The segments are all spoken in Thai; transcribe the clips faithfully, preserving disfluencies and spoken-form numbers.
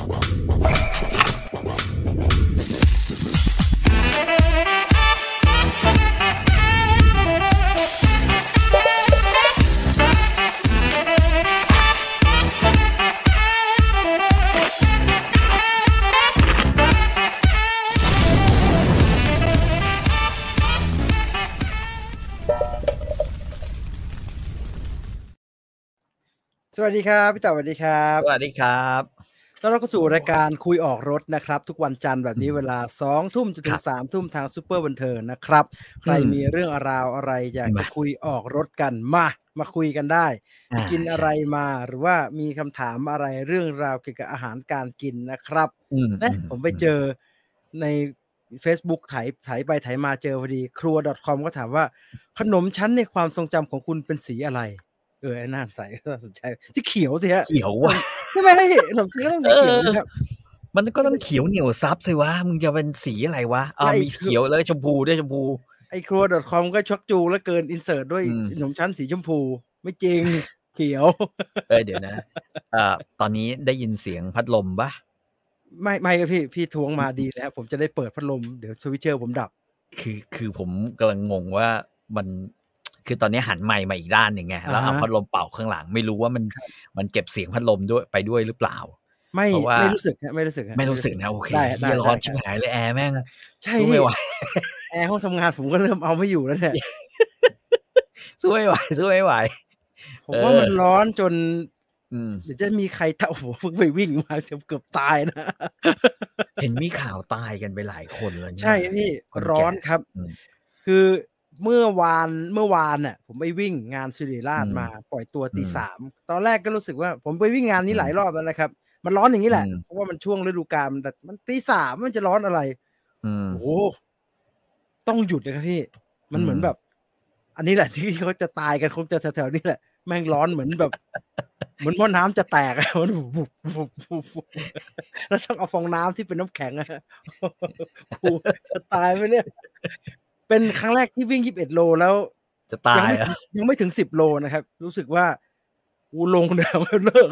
สวัสดีครับพี่ต่อสวัสดีครับสวัสดีครับต้อนรับเข้าสู่รายการคุยออกรถนะครับทุกวันจันทร์แบบนี้เวลา สองทุ่มจนถึง สามทุ่มทางซุปเปอร์บันเทิงนะครับใครมีเรื่องราวอะไรอยากจะคุยออกรถกันมามาคุยกันได้ไปกินอะไรมาหรือว่ามีคำถามอะไรเรื่องราวเกี่ยวกับอาหารการกินนะครับนะผมไปเจอใน Facebook ไถไถไปไถมาเจอพอดีครัว .com ก็ถามว่าขนมชั้นในความทรงจำของคุณเป็นสีอะไรเออน่าใสน่าสนใจที่เขียวสิฮะเขียวว่ะใช่ไหมให้ขนมจีนก็ต้องสีเขียวนะครับมันก็ต้องเขียวเหนียวซับสิวะมึงจะเป็นสีอะไรวะอ่ามีเขียวแล้วชมพูด้วยชมพูไอ้ครัว .com ก็ชักจูแล้วเกินอินเสิร์ตด้วยขนมชั้นสีชมพูไม่จริงเขียวเออเดี๋ยวนะเอ่อตอนนี้ได้ยินเสียงพัดลมปะไม่ไม่ครับพี่พี่ทวงมาดีแล้วผมจะได้เปิดพัดลมเดี๋ยวสวิตเชอร์ผมดับคือคือผมกำลังงงว่ามันคือตอนนี้หันไมค์มาอีกด้านหนึ่งไงแล้วเอาพัดลมเป่าข้างหลังไม่รู้ว่ามันมันเก็บเสียงพัดลมด้วยไปด้วยหรือเปล่าไม่ไม่รู้สึกฮะไม่รู้สึกไม่รู้สึกนะโอเคเฮียร้อนชิบหายเลยแอร์แม่งสู้ไม่ไหวแอร์ห้องทำงานผมก็เริ่มเอาไม่อยู่แล้วเนี่ยสู้ไม่ไหวสู้ไม่ไหวผมว่ามันร้อนจนเดี๋ยวจะมีใครเต่าหัวเพิ่งไปวิ่งมาเกือบตายนะเห็นมีข่าวตายกันไปหลายคนแล้วใช่พี่ร้อนครับคือเมื่อวานเมื่อวานน่ะผมไปวิ่งงานศิริราชมาปล่อยตัวตีสามตอนแรกก็รู้สึกว่าผมไปวิ่งงานนี้หลายรอบแล้วนะครับมันร้อนอย่างนี้แหละเพราะว่ามันช่วงฤดูกาลแต่มันตีสามมันจะร้อนอะไรโอ้ต้องหยุดเลยครับพี่มันเหมือนแบบอันนี้แหละที่เขาจะตายกันคงจะแถวๆนี้แหละแม่งร้อนเหมือนแบบเหมือนว่าน้ำจะแตกอะมันบุบบุบบุบแล้วต้องเอาฟองน้ำที่เป็นน้ำแข็งอะกูจะตายไหมเนี่ยเป็นครั้งแรกที่วิ่งยี่สิบเอ็ดโลแล้วจะตายยังไม่ถึงสิบโลนะครับรู้สึกว่ากูลงเดี๋ยวเลิก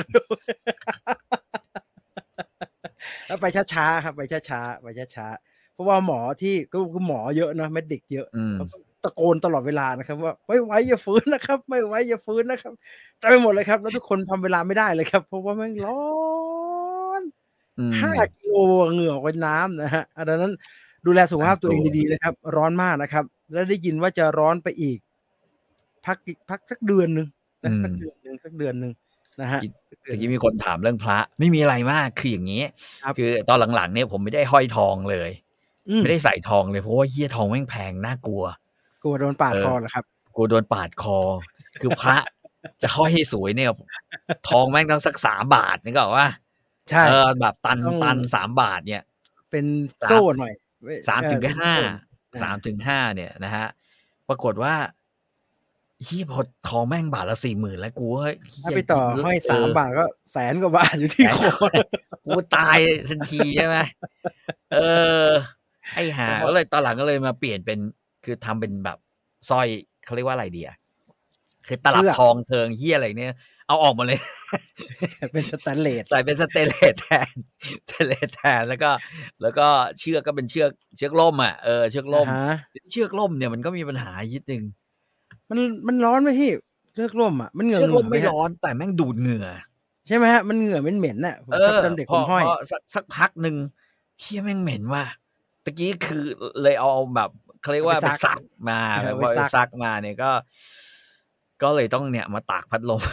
แล้วไปช้าๆครับไปช้าๆไปช้าๆเพราะว่าหมอที่ก็คือหมอเยอะนะเมดิกเยอะตะโกนตลอดเวลานะครับว่าไม่ไหวอย่าฝืนนะครับไม่ไหวอย่าฝืนนะครับเต็มไปหมดเลยครับแล้วทุกคนทำเวลาไม่ได้เลยครับเพราะว่าแม่งร้อนห้ากิโลเหงื่อเป็นน้ำนะฮะดังนั้นดูแลสุขภาพตัวเองดีๆนะครับร้อนมากนะครับแล้วได้ยินว่าจะร้อนไปอีกพักพักสักเดือนนึงนะสักเดือนนึงสักเดือนนึงนะฮะเมื่อกี้มีคนถามเรื่องพระไม่มีอะไรมากคืออย่างนี้คือตอนหลังๆเนี่ยผมไม่ได้ห้อยทองเลยไม่ได้ใส่ทองเลยเพราะว่าเหี้ยทองแม่งแพงน่ากลัวกลัวโดนปาดคอเหรอครับกลัวโดนปาดคอคือพระจะห้อยให้สวยเนี่ยทองแม่งต้องสักสามบาทนึกออกว่าใช่เออแบบตันตันสามบาทเนี่ยเป็นโซ่หน่อยสามถึงห้าสามถึงห้าเนี่ยนะฮะปรากฏว่าเฮียพอทองแม่งบาทละสี่หมื่นแล้วกูเฮ้ยถ้าไปต่อห้อยสามบาทก็แสนกว่าบาทอยู่ที่คอกูตายทันทีใช่ไหมเออไอ้ห่าก็เลยตอนหลังก็เลยมาเปลี่ยนเป็นคือทำเป็นแบบสร้อยเขาเรียกว่าอะไรดีอ่ะคือตลับทองเทิงเฮียอะไรเนี่ยเอาออกมาเลยเป็นสแตนเลสใส่เป็นสเตนเลสแทนสเตนเลสแทนแล้วก็แล้วก็เชือกก็เป็นเชือกเชือกล่มอ่ะเออเชือกล่มเชือกล่มเนี่ยมันก็มีปัญหายิดนึงมันมันร้อนไหมพี่เชือกล่มอ่ะมันเหงื่อเชือกล่มไม่ร้อนแต่แม่งดูดเหงื่อใช่ไหมฮะมันเหงื่อเหม็นๆน่ะผมชอบตอนเด็กผมห้อยสักพักนึงเฮียแม่งเหม็นว่ะตะกี้คือเลยเอาแบบเขาเรียกว่าไปซักมาพอไปซักมาเนี่ยก็ก็เลยต้องเนี่ยมาตากพัดลม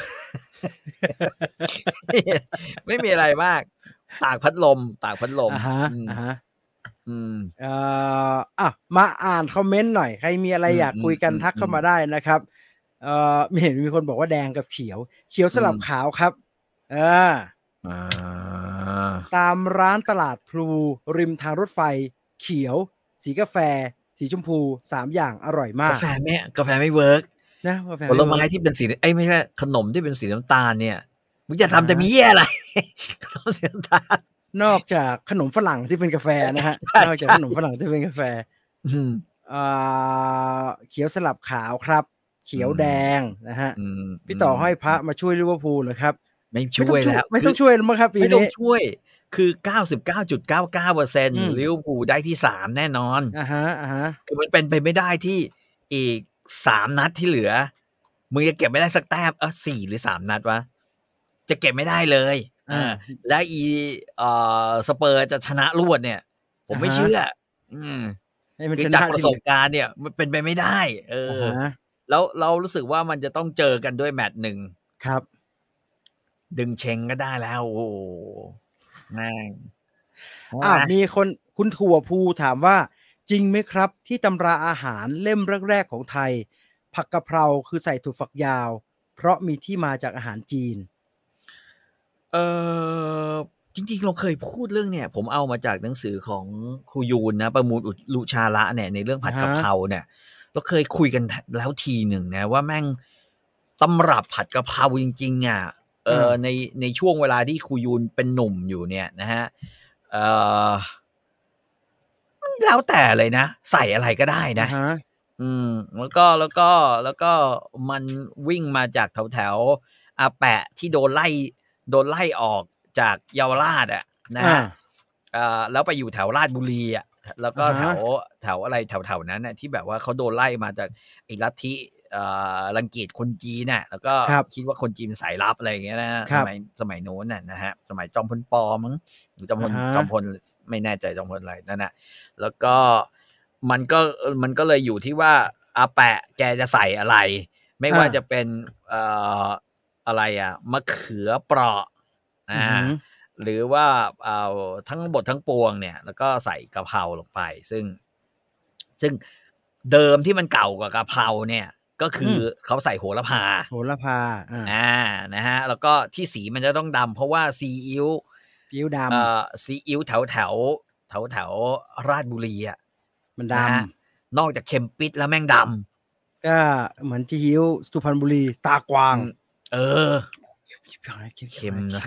ไม่มีอะไรมากตากพัดลมตากพัดลมอ่าฮะอ่าฮะอืมเอ่ออ่ะมาอ่านคอมเมนต์หน่อยใครมีอะไรอยากคุยกันทักเข้ามาได้นะครับเอ่อไม่เห็นมีคนบอกว่าแดงกับเขียวเขียวสลับขาวครับเออตามร้านตลาดพลูริมทางรถไฟเขียวสีกาแฟสีชมพูสามอย่างอร่อยมากกาแฟไม่กาแฟไม่เวิร์กนะผลไม้ที่เป็นสีไอ้ไม่ใช่ขนมที่เป็นสีน้ำตาลเนี่ยมึงจะทำจะมีเหี้ยอะไรขนมสีน้ำตาลนอกจากขนมฝรั่งที่เป็นกาแฟนะฮะนอกจากขนมฝรั่งที่เป็นกาแฟอ่าเขียวสลับขาวครับเขียวแดงนะฮะพี่ต่อห้อยพระมาช่วยลิเวอร์พูลเหรอครับไม่ช่วยแล้วไม่ต้องช่วยแล้วมั้งครับปีนี้ไม่ต้องช่วยคือ เก้าสิบเก้าจุดเก้าเก้าเปอร์เซ็นต์ ลิเวอร์พูลได้ที่สามแน่นอนอ่าฮะอ่าฮะคือมันเป็นไปไม่ได้ที่อีกสามนัดที่เหลือมึงจะเก็บไม่ได้สักแต้มเออสี่หรือสามนัดวะจะเก็บไม่ได้เลยอ่าและอีเอ่อสเปอร์จะชนะรวดเนี่ยผมไม่เชื่ออืมคือจากประสบการณ์เนี่ยมันเป็นไปไม่ได้เออแล้วเรารู้สึกว่ามันจะต้องเจอกันด้วยแมตช์หนึ่งครับดึงเชงก็ได้แล้วโอ้แม่งอ้าวมีคนคุณถั่วภูถามว่าจริงไหมครับที่ตำราอาหารเล่มแรกๆของไทยผักกะเพราคือใส่ถั่วฝักยาวเพราะมีที่มาจากอาหารจีนเออจริงๆเราเคยพูดเรื่องเนี่ยผมเอามาจากหนังสือของครูยูนนะประมูลอุลุชาระเนี่ยในเรื่องผัดกะเพราเนี่ยเราเคยคุยกันแล้วทีหนึ่งนะว่าแม่งตำรับผัดกะเพราจริงๆอ่ะเออในในช่วงเวลาที่ครูยูนเป็นหนุ่มอยู่เนี่ยนะฮะเออแล้วแต่เลยนะใส่อะไรก็ได้นะอืมแล้วก็แล้วก็แล้วก็มันวิ่งมาจากแถวแถวอาแปะที่โดนไล่โดนไล่ออกจากเยาวราชอ่ะนะฮะอ่าแล้วไปอยู่แถวราชบุรีอ่ะแล้วก็แถวแถวอะไรแถวแถวนั้นน่ะที่แบบว่าเขาโดนไล่มาจากไอ้ลัทธิเอ่อรังเกียจคนจีนน่ะแล้วก็คิดว่าคนจีนสายลับอะไรอย่างเงี้ยนะสมัยสมัยโน้นน่ะนะฮะสมัยจอมพลป.มั้งหรือจอมพลจอมพลไม่แน่ใจจอมพลอะไรนั่นน่ะแล้วก็มันก็มันก็เลยอยู่ที่ว่าอาแปะแกจะใส่อะไรไม่ว่าจะเป็นเอ่ออะไรอ่ะมะเขือเปราะอ่าหรือว่าเอาทั้งบททั้งปวงเนี่ยแล้วก็ใส่กะเพราลงไปซึ่งซึ่งเดิมที่มันเก่ากว่ากะเพราเนี่ยก็คือเขาใส่โหระพาโหระพาอ่านะฮะแล้วก็ที่สีมันจะต้องดำเพราะว่าซีอิ๊วซีอิ๊วดำเอ่อซีอิ๊วแถวแถวแถวแถวราชบุรีอ่ะมันดำนอกจากเค็มปิดแล้วแม่งดำก็เหมือนซีอิ๊วสุพรรณบุรีตากวางเออเค็มนะ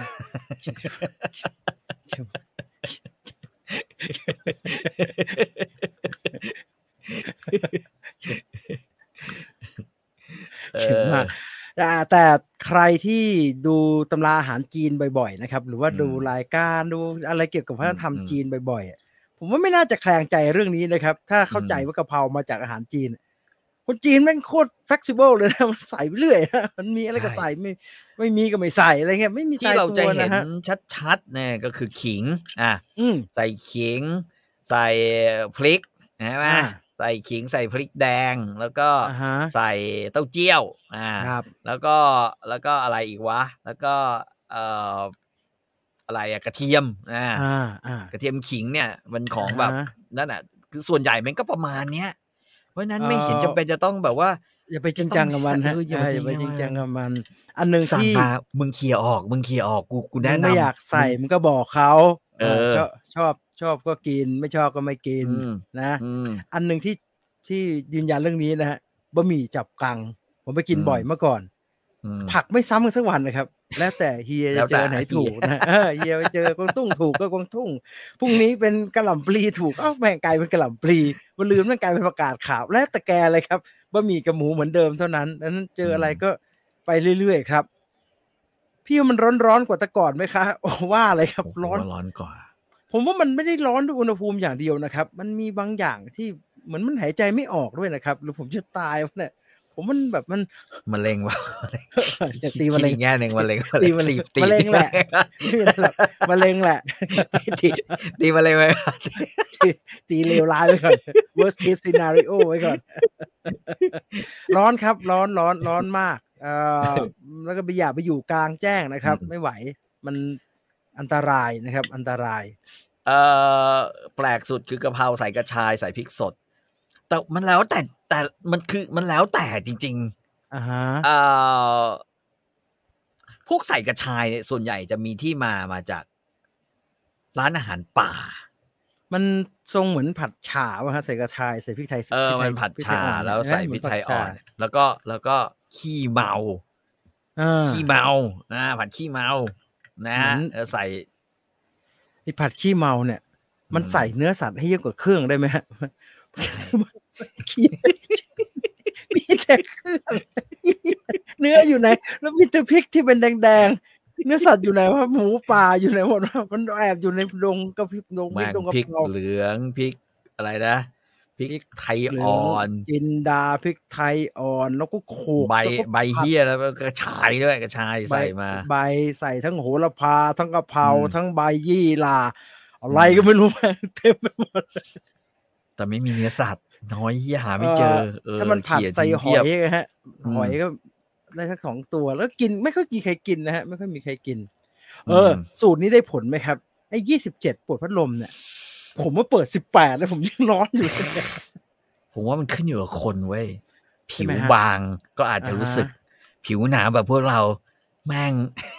เค็มมากแต่ใครที่ดูตำราอาหารจีนบ่อยๆนะครับหรือว่าดูรายการดูอะไรเกี่ยวกับวัฒนธรรมจีนบ่อยๆผมว่าไม่น่าจะแคลงใจเรื่องนี้นะครับถ้าเข้าใจว่ากะเพรามาจากอาหารจีนคนจีนแม่งโคตร flexible เลยนะมันใส่ไปเรื่อยมันมีอะไรก็ใส่ไม่ไม่มีก็ไม่ใส่อะไรเงี้ยไม่มีที่เราจะเห็นชัดๆเนี่ยก็คือขิงอ่ะใส่ขิงใส่พริกใช่ไหมใส่ขิงใส่พริกแดงแล้วก็ใส่เต้าเจี้ยวอ่าแล้วก็แล้วก็อะไรอีกวะแล้วก็เอ่ออะไรอะกระเทียมอ่ากระเทียมขิงเนี่ยมันของแบบนั่นอ่ะคือส่วนใหญ่มันก็ประมาณเนี้ยเพราะนั้นไม่เห็นจำเป็นจะต้องแบบว่าอย่าไปจริงจังกับมันฮะอย่าไปจริงจังกับมันอันนึงที่มึงเคลียร์ออกมึงเคลียร์ออกกูกูแนะนำไม่อยากใส่มึงก็บอกเขาเออชอบชอบชอบก็กินไม่ชอบก็ไม่กินนะอันนึงที่ที่ยืนยันเรื่องนี้นะฮะบะหมี่จับกังผมไปกินบ่อยเมื่อก่อนผักไม่ซ้ำกันสักวันนะครับแล้วแต่เฮียจะเจอไหนถูกนะเออเฮียไปเจอกวางตุ้งถูกก็กวางตุ้งพรุ่งนี้เป็นกระหล่ำปลีถูกเอ้าแม่งกลายเป็นกระหล่ำปลีวันลืมแม่งกลายเป็นผักกาดขาวแล้วแต่แกเลยครับบะหมี่กับหมูเหมือนเดิมเท่านั้นนั้นเจออะไรก็ไปเรื่อยๆครับพี่มันร้อนๆกว่าแต่ก่อนไหมคะโอ้ว่าอะไรครับร้อนร้อนกว่าผมว่ามันไม่ได้ร้อนด้วยอุณหภูมิอย่างเดียวนะครับมันมีบางอย่างที่เหมือนมันหายใจไม่ออกด้วยนะครับหรือผมจะตายวะเนี่ยผมมันแบบมันมะเร็งวะตีมะเร็งแง่หนึ่งมะเร็งตีมะเร็งมะเร็งแหละมะเร็งแหละตีตีมะเร็งไว้ตีเลวร้ายไว้ก่อน worst case scenario ไว้ก่อนร้อนครับร้อนร้อนร้อนมากเอ่อแล้วก็ไปอย่าไปอยู่กลางแจ้งนะครับไม่ไหวมันอันตรายนะครับอันตรายเอ่อแปลกสุดคือกะเพราใส่กระชายใส่พริกสดแต่มันแล้วแต่แต่มันคือมันแล้วแต่จริงๆอ่าฮะเอ่อพวกใส่กระชายเนี่ยส่วนใหญ่จะมีที่มามาจากร้านอาหารป่ามันทรงเหมือนผัดฉ่าว่ะฮะใส่กระชายใส่พริกไทยเออมันผัดฉ่าแล้วใส่พริกไทยอ่อนแล้วก็แล้วก็ขี้เมาขี้เมาอ่าผัดขี้เมานะเออใส่ไอ้ผัดขี้เมาเนี่ยมันใส่เนื้อสัตว์ให้เยอะกว่าเครื่องได้ไหมฮะมีแต่เครื่องเนื้ออยู่ไหนแล้วมีแต่พริกที่เป็นแดงเนื้อสัตว์อยู่ไหนวะหมูป่าอยู่ไหนหมดวะมันแอบอยู่ในดงกระพริบดงพริกแม่งดงกะพริกเพราเหลืองพริกอะไรนะพริกพริกไทยเหลือ่องอนจินดาพริกไทยอ่อนแล้วก็โขลกใบแล้วก็ใบผัดเหี้ยแล้วก็กระชายด้วยกระชายใบใส่มาใบใส่ทั้งโหระพาทั้งกะเพราอืมทั้งใบยี่หร่าอะไรอืมก็ไม่รู้ แม่งเต็มไปหมดแต่ไม่มีเนื้อสัตว์น้อยเหี้ยหาเอไม่เจออ เออถ้ามันผัดเขี่ยใส่ทิ้งหเพีอยบยอะฮะอืหอยมก็ได้สัก สอง ตัว แล้วกินไม่ค่อยมีใครกินนะครับ ไม่ค่อยมีใครกินอืเออมสูตรนี้ได้ผลไหมครับ ไอ้ ยี่สิบเจ็ด ปวดพัดลมเนี่ย ผมว่าเปิด สิบแปด แล้วผมยังร้อนอยู่ เลยผมว่ามันขึ้นอยู่กับคนเว้ยใช่ผิไหวมครับบางก็อาจจะอะรู้ฮะสึก ผิวหนาแบบพวกเรา แม่ง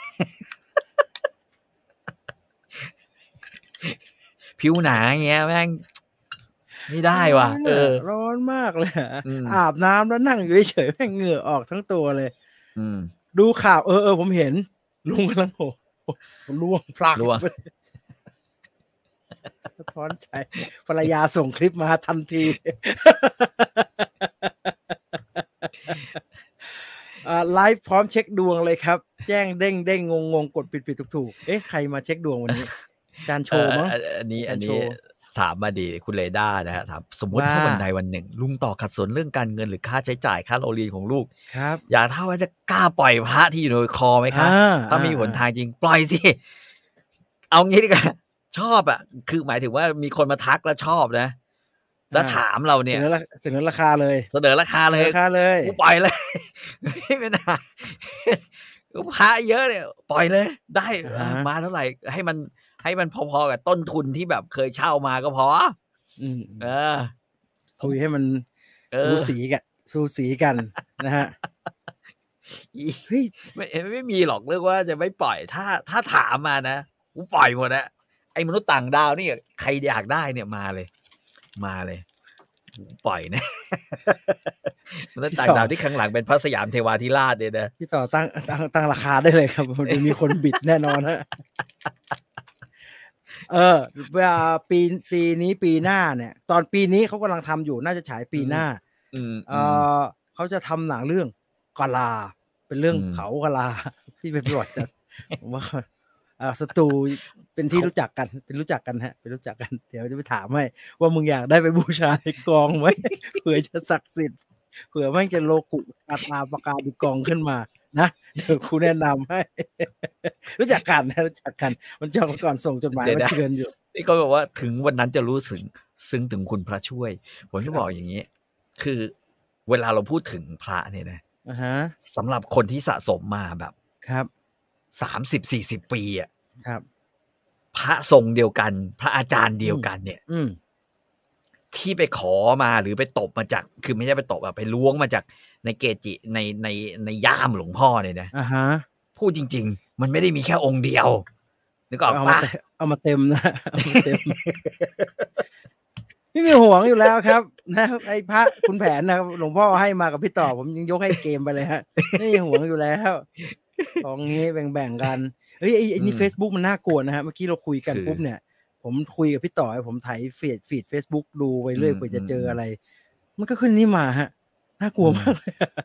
ผิวหนาอย่างเงี้ย แม่ง ไม่ได้ร้อว่ะนเออะอร้อนมากเลยอะอืมอาบน้ำแล้วนั่งอยู่เฉย ๆ แม่งเหงื่อออกทั้งตัวเลยอืมดูข่าว เออ ๆ ผมเห็น ลุงกำลัง โอ้โฮ ร่วงพรากร่วงไป สะท้อนใจ ภรรยาส่งคลิปมาทันที อ่า ไลฟ์พร้อมเช็คดวงเลยครับ แจ้งเด้ง ๆ งง ๆ กดผิด ๆ ถูก ๆ เอ๊ะ ใครมาเช็คดวงวันนี้ อาจารย์โชเออมั้งอัน อันนี้อาจาอัรนย์นโชี้ถามมาดี คุณเรดาร์นะครับ ถาม สมมุติว่าถ้าวันใดวันหนึ่ง ลุงต่อขัดสนเรื่องการเงินหรือค่าใช้จ่ายค่าโรงเรียนของลูกครับอยากทราบว่าจะกล้าปล่อยพระที่อยู่ในคอไหมคะอาถ้าไม่มีหนอาทางจริง ปล่อยสิ เอางี้ดีกว่า ชอบอะ คือหมายถึงว่ามีคนมาทักแล้วชอบนะ แล้วอาถามเราเสเนี่ยนอรา เสนอราคาเลยเสนอราคาเสเลนอย ราคาเลยกูปล่อย เลย ไม่มีปัญหา พระเยอะเนี่ย ปล่อยเลย ได้อะเอฮะอ มาเท่าไร ให้มัน ให้มันพอ ๆ กับต้นทุนที่แบบเคยเช่ามาก็พออืมเออ ผคุมยให้มันเอสูอสีกัน สูสีกัน นะครับอีเฮ้ยไม่ ไม่มีหรอกเรื่องว่าจะไม่ปล่อย ถ้า ถ้าถามมานะ กูปล่อยหมดอะ ไอ้มนุษย์ต่างดาวนี่ ใครอยากได้เนี่ยมาเลย มาเลย ปล่อย นะ มนุษย์ต่างดาวที่ข้างหลังเป็นพระสยามเทวาธิราชเนี่ยนะพี่ต่อตั้ง ตั้ง ตั้งราคาได้เลยครับ เดี๋ยวมีคนบิดแน่นอนครับ เออ เวลาปี ปีนี้ปีหน้าเนี่ย ตอนปีนี้เขากำลังทำอยู่ น่าจะฉายปอืีมหน้าอืมเอ่อืมอ เขาจะทำหนังเรื่องกะลา เป็นเรื่ออืงมเผากะลา ที่เป็นประวัติศาสตร์ ผมว่า อ่า สตู เป็นที่เขารู้จักกัน เป็นรู้จักกันครับ เป็นรู้จักกัน เดี๋ยวจะไปถามให้ว่ามึงอยากได้ไป บูชาในกองไหม เผื่อจะศักดิ์สิทธิ์ เผื่อแม่งจะโลกุกาตาปกาดิกองขึ้นมานะ เดี๋ยวกูแนะนำให้ รู้จักกันนะ รู้จักกัน วันก่อน วันก่อนส่งจดหมายเดี๋ยวมานะเตือนอยู่นี่เขาบอกว่าถึงวันนั้นจะรู้สึง ซึ้งถึงคุณพระช่วย ผมจะครับบอกอย่างงี้ คือเวลาเราพูดถึงพระเนี่ยนะอะฮะสำหรับคนที่สะสมมาแบบครับสามสิบสี่สิบ ปีอะครับพระทรงเดียวกัน พระอาจารย์อืเดียวมกันเนี่ยอืมที่ไปขอมาหรือไปตบมาจาก คือไม่ใช่ไปตบอะ ไปล้วงมาจากในเกจิ ใน ใน ในย่ามหลวงพ่อเนี่ยนะอะฮะพูดจริง ๆ มันไม่ได้มีแค่องค์เดียว นึกออกเอาเปมาล่า? เต เอามาเต็ม นะ เอามาเต็ม ไม่มีห่วงอยู่แล้วครับ นะครับ ไอ้พระขุนแผนนะครับ หลวงพ่อให้มากับพี่ต่อ ผมยังยกให้เกมไปเลยครับ ไม่มีห่วงอยู่แล้ว ของงี้แบ่ง ๆ กัน เฮ้ย ไอ้ ไอ้อืนี่มเฟซบุ๊กมันน่ากลัวนะครับ เมื่อกี้เราคุยกันคือปุ๊บเนี่ย ผมคุยกับพี่ต่อ ผมไถฟีด ฟีดเฟซบุ๊กดูไปอืเรื่อยเผื่อจะเจอม ๆ ๆอะไร มันก็ขึ้นนี่มาครับ น่ากลัวอืมมากเลย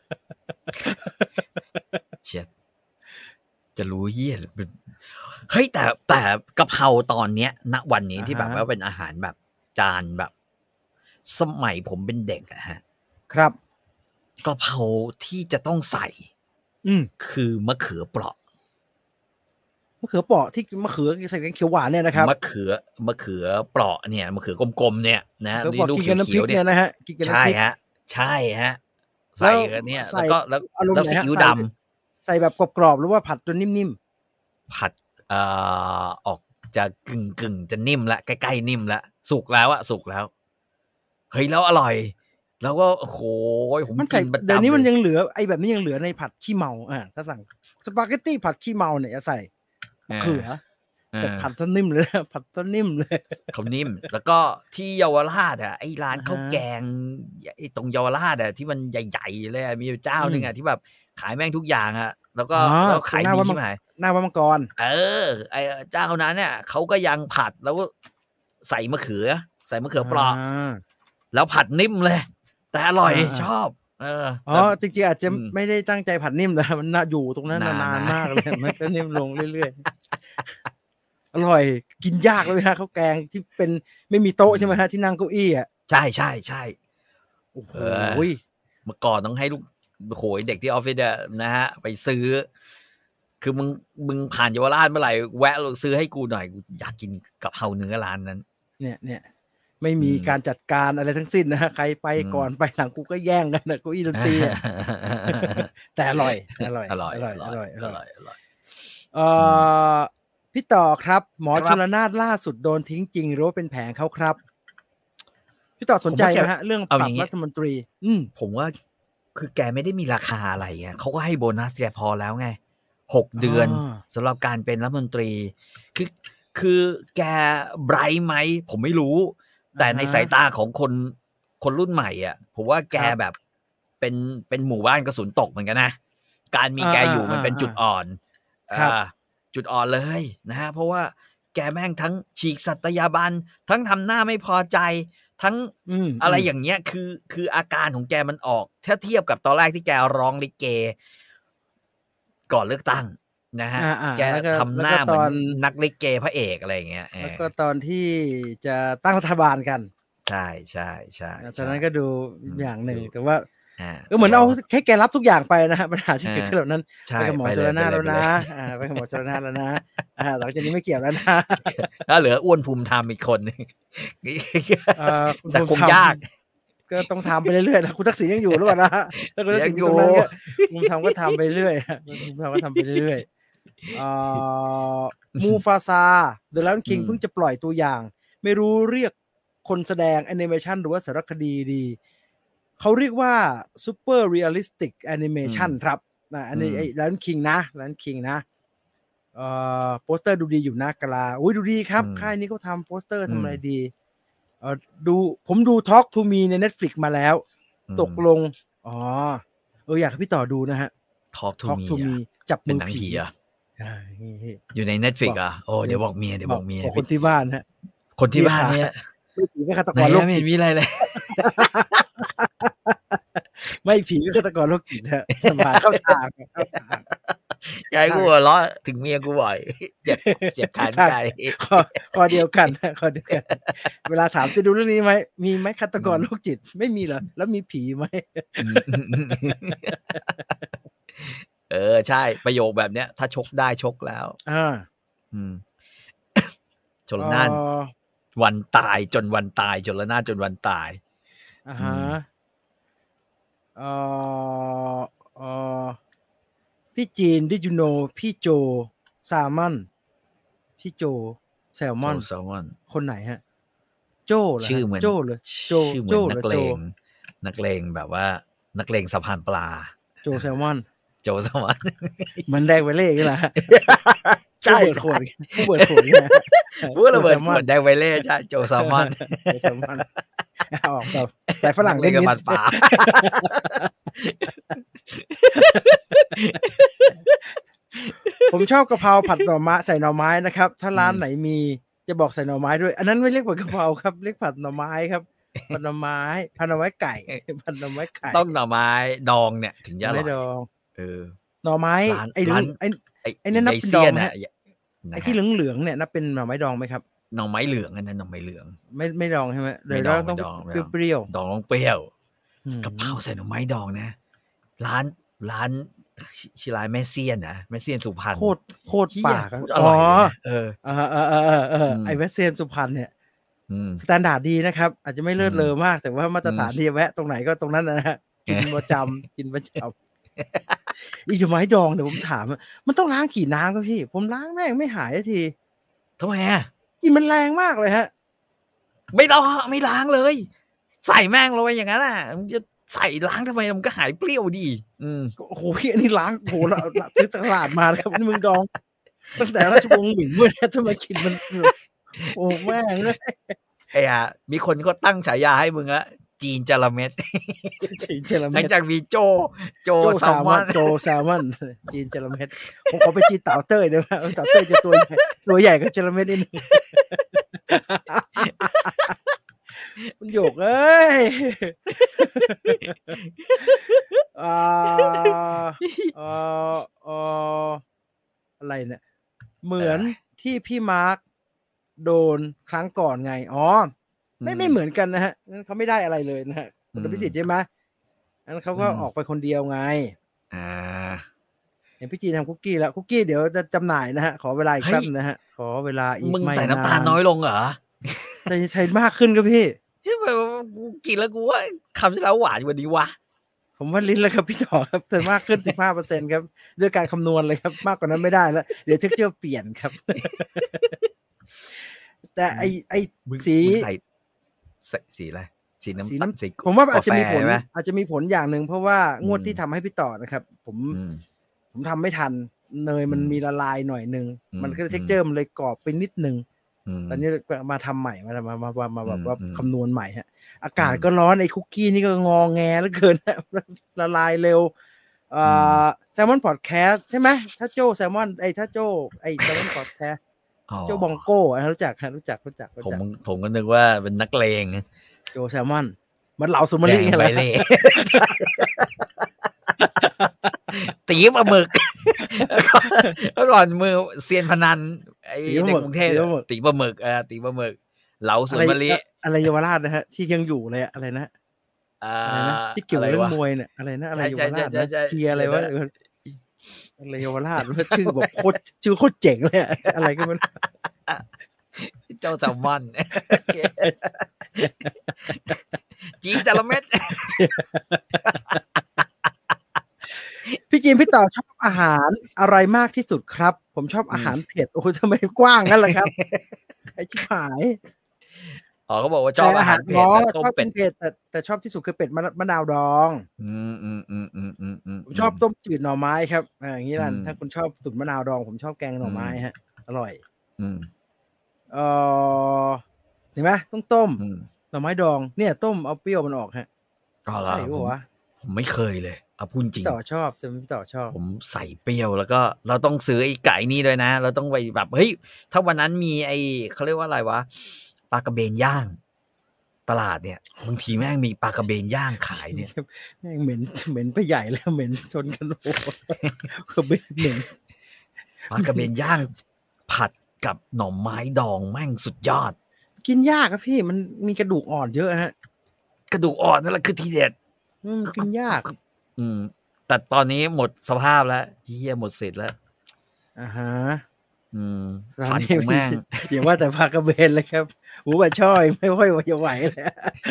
เชี่ย จะรู้เหี้ย เป็น เฮ้ย แต่ แต่กะเพราตอนเนี้ย ณ วันนี้อะที่ฮแบบว่าะเป็นอาหารแบบจานแบบ สมัยผมเป็นเด็กอะครับครับกะเพราที่จะต้องใส่อืมคือมะเขือเปราะมะเขือเปราะที่ มะเขือใส่แกงเขียวหวานเนี่ยนะครับมะเขือ มะเขือเปราะเนี่ย มะเขือกลม ๆ เนี่ยนะมะเขือที่เปราะลูกกินกับน้ำเขพริียวกๆ เนี่เนี่ย ยนะครับ กินกับใช่น้ำพริกครับ ใช่ครับ ใส่แล้วกับเนี่ยใสแล้่วก็ แล้วอารมแล้ณ์วไหนซีครับอิ๊วใส่ดแบบ ใส่แบบกรอบ ๆ หรือว่าผัดจนนิ่ม ๆ? ำ ผัด เอ่อ ออกจะกึ่ง ๆ จะนิ่มแล้ว ใกล้ ๆ นิ่มแล้ว สุกแล้วอะ สุกแล้ว เฮ้ย แล้วอร่อย แล้วก็ โอ้โฮ ผมมันกใส่ินประเดี๋ยวจำนี้เลมันยยังเหลือ ไอ้แบบนี้ยังเหลือในผัดขี้เมา อา ถ้าสั่งสปาเกตตีผัดขี้เมาเนี่ยจะใส่มะอาเขือเอแต่อผัดซะนิ่ม เลยนะ ผัดซะนิ่ม เลยเขานิ่ม แล้วก็ที่เยาวราชอะ ไอ้ร้าอนะข้าฮวแกง ย ไอ้ตรงเยาวราชอะ ที่มันใหญ่ ๆ เลยอะ มีอยู่เจ้าอืมหนึ่งอะที่แบบขายแม่งทุกอย่างอะ แล้วก็อ๋อแล้วตรขาง ยหน้าดีวัดชมิบหายหน้าวัดมังกรเออ ไอ้เจ้านั้นเนี่ยเขาก็ยังผัด แล้วใส่มะเขือ ใส่มะเขือเปราะอาแล้วผัดนิ่มเลย แต่อร่อยอา ๆชอบเอออ๋อจริงๆอาจจะไม่ได้ตั้งใจผัดนิ่มนะมันน่าอยู่ตรงนั้นนานมากเลยมันก็นิ่มลงเรื่อยๆอร่อยกินยากเลยฮะข้าวแกงที่เป็นไม่มีโต๊ะใช่ไหมฮะที่นั่งเก้าอี้อ่ะใช่ใช่ใช่โอ้โหเมื่อก่อนต้องให้ลูกโหยเด็กที่ออฟฟิศอะนะฮะไปซื้อคือมึงมึงผ่านเยาวราชเมื่อไหร่แวะซื้อให้กูหน่อยกูอยากกินกะเพราเนื้อร้านนั้นเนี่ยเนี่ยไม่มีการจัดการอะไรทั้งสิ้นนะฮะใครไปก่อนไปหลังกูก็แย่งกันนะเก้าอี้ดนตรีแต่อร่อยอร่อยอร่อยอร่อยอร่อยอร่อยอร่อยเอ่อพี่ต่อครับหมอชลนาถล่าสุดโดนทิ้งจริงหรือว่าเป็นแผงเขาครับพี่ต่อสนใจไหมฮะเรื่องปรับรัฐมนตรีอืมผมว่าคือแกไม่ได้มีราคาอะไรไงเขาก็ให้โบนัสแกพอแล้วไงหกเดือนสำหรับการเป็นรัฐมนตรีคือคือแกไบรท์ไหมผมไม่รู้แต่ในสายตาของคนคนรุ่นใหม่อ่ะผมว่าแกแบบเป็นเป็นหมู่บ้านกระสุนตกเหมือนกันนะการมีแกอยู่มันเป็นจุดอ่อนจุดอ่อนเลยนะฮะเพราะว่าแกแม่งทั้งฉีกสัตยาบันทั้งทำหน้าไม่พอใจทั้งอะไรอย่างเงี้ยคือคืออาการของแกมันออกถ้าเทียบกับตอนแรกที่แกร้องลิเกก่อนเลือกตั้งนะฮะแกทำหน้าเหมือนนักลิเกพระเอกอะไรอย่างเงี้ยแล้วก็ตอนที่จะตั้งรัฐบาลกันใช่ใช่ใช่ตอนนั้นก็ดูอย่างหนึ่งแต่ว่าก็เหมือนเอาแค่แกรับทุกอย่างไปนะฮะปัญหาที่เกิดขึ้นแบบนั้นไปกับหมอชลนาถแล้วนะไปกับหมอชลนาถแล้วนะหลังจากนี้ไม่เกี่ยวแล้วนะถ้าเหลืออ้วนภูมิธรรมอีกคนนึงแต่คงยากก็ต้องทำไปเรื่อยๆนะคุณทักษิณยังอยู่หรือเปล่านะถ้าคุณทักษิณอยู่ตรงนั้นก็ภูมิธรรมก็ทำไปเรื่อยภูมิธรรมก็ทำไปเรื่อยมูฟาซา The Lion King เพิ่งจะปล่อยตัวอย่างไม่รู้เรียกคนแสดงแอนิเมชันหรือว่าสารคดีดีเขาเรียกว่า Super Realistic Animation ครับนะอันนี้ไอ้ Lion King นะ Lion King นะเอ่อโปสเตอร์ดูดีอยู่นะกะลาอุ้ยดูดีครับค่ายนี้เขาทำโปสเตอร์ทำอะไรดีเอ่อดูผมดู Talk to Me ใน Netflix มาแล้วตกลงอ๋อเอออยากให้พี่ต่อดูนะฮะ Talk to Me จับมือผีอ่ะอยู่ใน Netflix อ่ะโอ้เดี๋ยวบอกเมียเดี๋ยวบอกเมียคนที่บ้านฮะคนที่บ้านเนี่ยไม่ผีไม่ฆาตกรโรคจิตไม่มีอะไรเลยไม่ผีไม่ฆาตกรโรคจิตฮะสบายเข้าทางเข้าทางยายกูหัวเราะถึงเมียกูบ่อยเจ็บเจ็บขาใจข้อเดียวกันข้อเดียวกันเวลาถามจะดูเรื่องนี้ไหมมีไหมฆาตกรโรคจิตไม่มีเหรอแล้วมีผีไหมเออใช่ประโยคแบบเนี้ยถ้าชกได้ชกแล้วอ่าอืมชลน่านวันตายจนวันตายชลน่านจนวันตายอ่าฮะเอ่อเอ่อพี่จีนดิจูโนพี่โจแซลมอนพี่โจแซลมอนแซลมอนคนไหนฮะโจ้เหรอชื่อเหมือนโจ้เลยโจชื่อเหมือนนักเลงนักเลงแบบว่านักเลงสะพานปลาโจแซลมอนโจแซลมอนมันแดงไปเล่กันละใช่เบิดขวดผู้เบิดขวดเนี่ยผู้ระเบิดขวดแดงไปเล่ใช่โจแซลมอนโจแซลมอนออกแบบแต่ฝรั่งเล่นกับปลาผมชอบกะเพราผัดหน่อไม้ใส่หน่อไม้นะครับถ้าร้านไหนมีจะบอกใส่หน่อไม้ด้วยอันนั้นไม่เรียกผัดกะเพราครับเรียกผัดหน่อไม้ครับผัดหน่อไม้ผัดหน่อไม้ไก่ผัดหน่อไม้ไก่ต้องหน่อไม้ดองเนี่ยถึงจะอร่อยเออหน่อไม้ไอ้เหลืองไอ้ไอ้นั่นนับเป็นดองไหมไอ้ที่เหลืองๆเนี่ยนับเป็นหน่อไม้ดองไหมครับหน่อไม้เหลืองอันนั้นหน่อไม้เหลืองไม่ไม่ดองใช่ไหมเลยเราต้องเปรี้ยวดองต้องเปรี้ยวกะเพราใส่หน่อไม้ดองนะร้านร้านชื่อร้านแม่เซียนนะแม่เซียนสุพรรณโคตรโคตรปากอ๋อเออเออเออเออเออไอ้แม่เซียนสุพรรณเนี่ยสแตนดาร์ดดีนะครับอาจจะไม่เลิศเลอมากแต่ว่ามาตรฐานที่แวะตรงไหนก็ตรงนั้นนะฮะกินประจำกินประจำอีกหน่อไม้ดองเดี๋ยวผมถามมันต้องล้างกี่น้ำครับพี่ผมล้างแม่งไม่หายทีทำไมอ่ะกินมันแรงมากเลยฮะไม่ล้างไม่ล้างเลยใส่แม่งลงไปอย่างนั้นอ่ะมันจะใส่ล้างทำไมมันก็หายเปรี้ยวดีอืมโอ้โหพี่อันนี้ล้างโอ้โหเราซื้อตลาดมาครับนี่มึงดองตั้งแต่ราชวงศ์หมิงเมื่อทำไมกินมันโอ้แม่งเลยไอ้ห่ามีคนก็ตั้งฉายาให้มึงละจีนจระเม็ดจีนจระเม็ดหลังจากมีโจโจแซลมอนโจแซลมอนจีนจระเม็ดผมขอไปจีนเต่าเต้ยได้ไหมเต่าเต้ยจะตัวใหญ่ตัวใหญ่กว่าจระเม็ดนิดนึงคุณหยกเอ้ยอ่าเอ่อเอ่ออะไรเนี่ยเหมือนที่พี่มาร์คโดนครั้งก่อนไงอ๋อไม่ไม่เหมือนกันนะฮะงั้นเขาไม่ได้อะไรเลยนะฮะคุณอภิสิทธิ์ใช่ไหมงั้นเขาก็ออกไปคนเดียวไงอ่าเห็นพี่จีนทำคุกกี้แล้วคุกกี้เดี๋ยวจะจำหน่ายนะฮะขอเวลาอีกแป๊บนะฮะขอเวลาอีกไม่นานมึงใส่น้ำตาลน้อยลงเหรอใส่ใส่มากขึ้นครับพี่ที่แบบกูกินแล้วกูว่าคำที่แล้วหวานกว่านี้วะผมว่าลิ้นแล้วครับพี่ต่อครับแต่มากขึ้น สิบห้าเปอร์เซ็นต์ ครับด้วยการคำนวณเลยครับมากกว่านั้นไม่ได้แล้วเดี๋ยวเทคเจอร์เปลี่ยนครับแต่ไอไอสีใส่สีอะไรสีน้ำสีน้ำผมว่าอาจจะมีผลอาจจะมีผลอย่างหนึ่งเพราะว่างวดที่ทำให้พี่ต่อนะครับผมผมทำไม่ทันเนยมันมีละลายหน่อยนึงมันก็เทคเจอร์มันเลยกรอบไปนิดนึงตอนนี้มาทำใหม่มามามามามาแบบว่าคำนวณใหม่ฮะอากาศก็ร้อนไอ้คุกกี้นี่ก็งอแงเหลือเกินละลายเร็วอ่าแซลมอนพอดแคสต์ใช่ไหมถ้าโจแซลมอนไอ้ถ้าโจไอ้แซลมอนพอดแคสต์โจบองโก้รู้จักครับรู้จักรู้จักผมผมก็นึกว่าเป็นนักเลงโจแซลมอนมันเหล่าสุมาลีไงล่ะตีปลาหมึกเมื่อก่อนมือเซียนพนันไอ้เด็กกรุงเทพตีปลาหมึกเออตีปลาหมึกเหลาสุมาลีอะไรเยาวราชนะฮะที่ยังอยู่เลยอะไรนะอะไรนะที่เกี่ยวเรื่องมวยเนี่ยอะไรนะอะไรเยาวราชนะเทียอะไรวะอะไรเยาวราชชื่อแบบโคตรชื่อโคตรเจ๋งเลยอะไรก็มันเจ้าแซลมอนจีนจาระเม็ดพี่จีนพี่ต่อชอบอาหารอะไรมากที่สุดครับผมชอบอาหารเผ็ดโอ้ทำไมกว้างงั้นล่ะครับไอ้ชิบหายอ๋อเขาบอกว่าชอบอาหารเผ็ดชอบเป็ดเผ็ดแต่แต่ชอบที่สุดคือเป็ดมะนาวดองอืมอืมอืมอืมอืมอืมผมชอบต้มจืดหน่อไม้ครับอ่าอย่างนี้ล่ะถ้าคุณชอบตุ๋นมะนาวดองผมชอบแกงหน่อไม้ฮะอร่อยอืมเอ่อเห็นไหมต้องต้มหน่อไม้ดองเนี่ยต้มเอาเปรี้ยวมันออกฮะใช่ปะวะผมไม่เคยเลยเอาพูดจริงต่อชอบซึ่งต่อชอบผมใส่เปรี้ยวแล้วก็เราต้องซื้อไอ้ไก่นี่ด้วยนะเราต้องไปแบบเฮ้ยถ้าวันนั้นมีไอ้เขาเรียกว่าอะไรวะปลากระเบนย่างตลาดเนี่ยบางทีแม่งมีปลากระเบนย่างขายเนี่ยแม่งเหม็นเหม็นไปใหญ่แล้วเหม็นชนกันโอ้กระเบนเหม็นปลากระเบนย่างผัดกับหน่อไม้ดองแม่งสุดยอดกินยากครับพี่มันมีกระดูกอ่อนเยอะฮะกระดูกอ่อนนั่นแหละคือทีเด็ดกินยากอืมแต่ตอนนี้หมดสภาพแล้วเฮียหมดสิทธิ์แล้วอ่าฮะอืมฟันกูแม่งอย่าว่าแต่ปลากระเบนเลยครับหูบะช่อยไม่ค่อยจะไหวเลย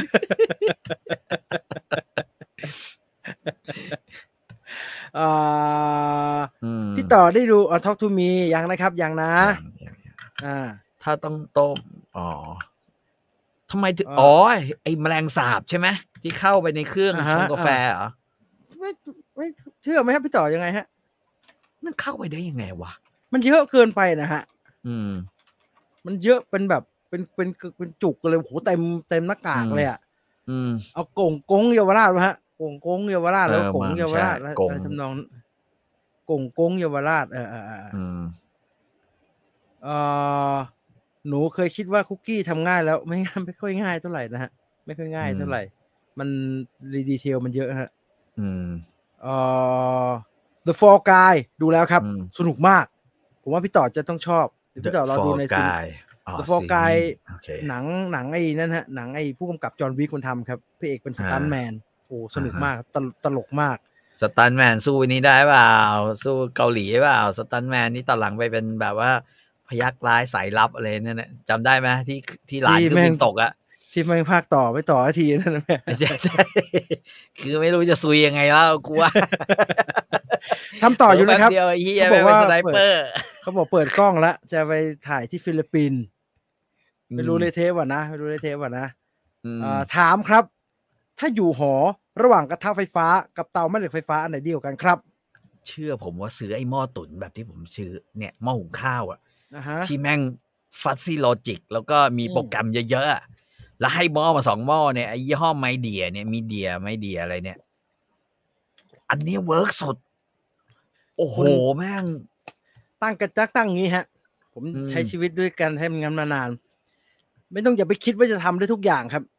อ่าพี่ต่อได้ดูอ๋อ Talk to Me ยังนะครับยังนะอ่าถ้าต้องต้มอ๋อทำไมถึงอ๋อไอ้แมลงสาบใช่ไหมที่เข้าไปในเครื่องชงกาแฟเหรอไม่ไม่เชื่อไหมครับพี่ต่อยังไงฮะมันเข้าไปได้ยังไงวะมันเยอะเกินไปนะฮะอืมมันเยอะเป็นแบบเป็นเป็นเป็นจุกเลยโหเต็มเต็มหน้ากากเลยอ่ะอืมเอากงกงเยาวราชมาฮะกงกงเยาวราชแล้วกงเยาวราชแล้วทำนองกงกงเยาวราชเออเอออืมเออหนูเคยคิดว่าคุกกี้ทำง่ายแล้วไม่ไม่ค่อยง่ายเท่าไหร่นะฮะไม่ค่อยง่ายเท่าไหร่มันดีเทลมันเยอะฮะอืมเอ่อ The Fall Guy ดูแล้วครับสนุกมากผมว่าพี่ต่อจะต้องชอบพี่ต่อรอดูใน The Fall Guy หนังหนังไอ้นั่นฮะหนังไอ้ผู้กำกับจอห์นวิกคนทำครับพระเอกเป็นสตันแมนโอ้สนุกมากตลกมากสตันแมนสู้นี้ได้เปล่าสู้เกาหลีเปล่าสตันแมนนี่ตอนหลังไปเป็นแบบว่าพยักร้ายสายลับอะไรนั่นนะจำได้ไหมที่ที่หลานคือบินตกอะที่ไม่ภาคต่อไม่ต่อทีนั่นแหละคือไม่รู้จะซุยยังไงแล้วกูว่าทำต่ออยู่นะครับเขาบอกว่าสไนเปอร์เขาบอกเปิดกล้องแล้วจะไปถ่ายที่ฟิลิปปินส์ไม่รู้เลยเทปว่ะนะไม่รู้เลยเทปว่ะนะถามครับถ้าอยู่หอระหว่างกระทะไฟฟ้ากับเตาแม่เหล็กไฟฟ้าอันไหนดีกว่ากันครับเชื่อผมว่าซื้อไอ้หม้อตุ๋นแบบที่ผมซื้อเนี่ยหม้อหุงข้าวอ่ะที่แม่งฟัซซี่ลอจิกแล้วก็มีโปรแกรมเยอะๆแล้วให้หม้อมาสองหม้อเนี่ยไอ้ยี่ห้อไมเดียเนี่ยมีเดียไมเดียอะไรเนี่ยอันนี้เวิร์กสุดโอ้โหแม่งตั้งกระจักตั้งงี้ฮะผมใช้ชีวิตด้วยกันให้มันงั้นมานานไม่ต้องอย่าไปคิดว่าจะทำได้ทุกอย่างครับ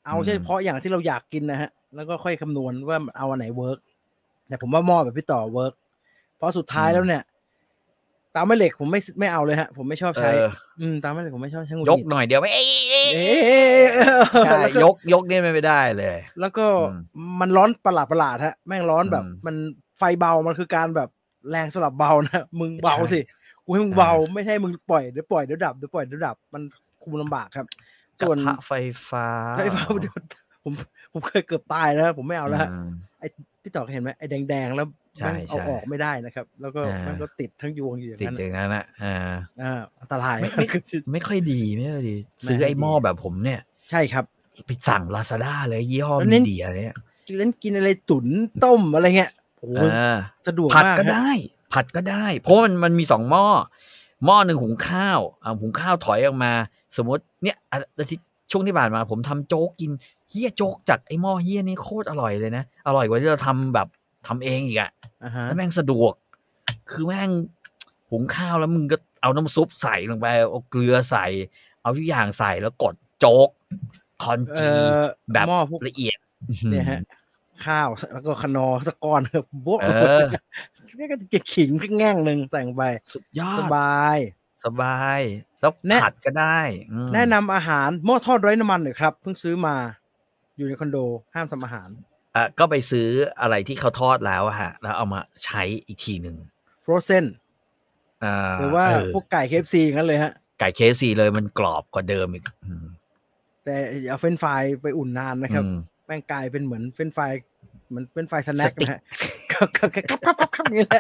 เอาเฉพาะอย่างที่เราอยากกินนะฮะแล้วก็ค่อยคำนวณว่าเอาอันไหนเวิร์กแต่ผมว่าหม้อแบบพี่ต่อเวิร์กเพราะสุดท้ายแล้วเนี่ยตาแม่เหล็กผมไม่ไม่เอาเลยฮะผมไม่ชอบใช้อืมตาแม่เหล็กผมไม่ชอบใช้ยกหน่อยเดียวไม่ใช่ยกยกนี่ไม่ได้เลยแล้วก็มันร้อนประหลาดประหลาดฮะแม่งร้อนแบบมันไฟเบามันคือการแบบแรงสลับเบานะมึงเบาสิกูให้มึงเบาไม่ให้มึงปล่อยเดี๋ยวปล่อยเดี๋ยวดับเดี๋ยวปล่อยเดี๋ยวดับมันคุมลำบากครับส่วนไฟฟ้าไฟฟ้าผมผมเคยเกือบตายแล้วผมไม่เอาแล้วไอ้พี่ต่อเห็นไหมไอ้แดงๆแล้วมันเอาออกไม่ได้นะครับแล้วก็มันก็ติดทั้งยวงอยู่อย่างนั้นติดอย่างนั้นอ่ะอ่าอ่าอันตรายไม่ไม่ค่อยดีไม่ค่อยดีซื้อไอ้หม้อแบบผมเนี่ยใช่ครับไปสั่ง Lazada เลยยี่ห้อมีเดียเนี่ยเล่นกินอะไรตุ๋นต้มอะไรเงี้ยโอ้สะดวกมากผัดก็ได้ผัดก็ได้เพราะมันมันมีสองหม้อหม้อหนึ่งหุงข้าวอ่าหุงข้าวถอยออกมาสมมติเนี่ยอาทิตย์ช่วงที่ผ่านมาผมทำโจ๊กกินเฮียโจ๊กจากไอ้หม้อเฮียนี่โคตรอร่อยเลยนะอร่อยกว่าที่เราทำแบบทำเองอีกอ่ะแล้วแม่งสะดวกคือแม่งหุงข้าวแล้วมึงก็เอาน้ำซุปใส่ลงไปเอาเกลือใส่เอาทุกอย่างใส่แล้วกดโจ๊กคอนจีแบบละเอียดเนี่ยฮะข้าวแล้วก็คนอสะก้อนโบ๊ะนี่ก็จะขิงขึ้นแง่งหนึ่งใส่ลงไปสุดยอดสบายสบายแล้วผัดก็ได้แนะนำอาหารหม้อทอดไร้น้ำมันหน่อยครับเพิ่งซื้อมาอยู่ในคอนโดห้ามทำอาหารอ่ะก็ไปซื้ออะไรที่เขาทอดแล้วอะฮะแล้วเอามาใช้อีกทีหนึ่ง frozen อ่าหรือว่าพวกไก่ เค เอฟ ซี งั้นเลยฮะไก่ เค เอฟ ซี เลยมันกรอบกว่าเดิมอีกแต่อย่าเฟรนช์ฟรายไปอุ่นนานนะครับแม่งกลายเป็นเหมือนเฟรนช์ฟรายเหมือนเป็นไฟสแน็คนะฮะครับครับครับครับครับนี่แหละ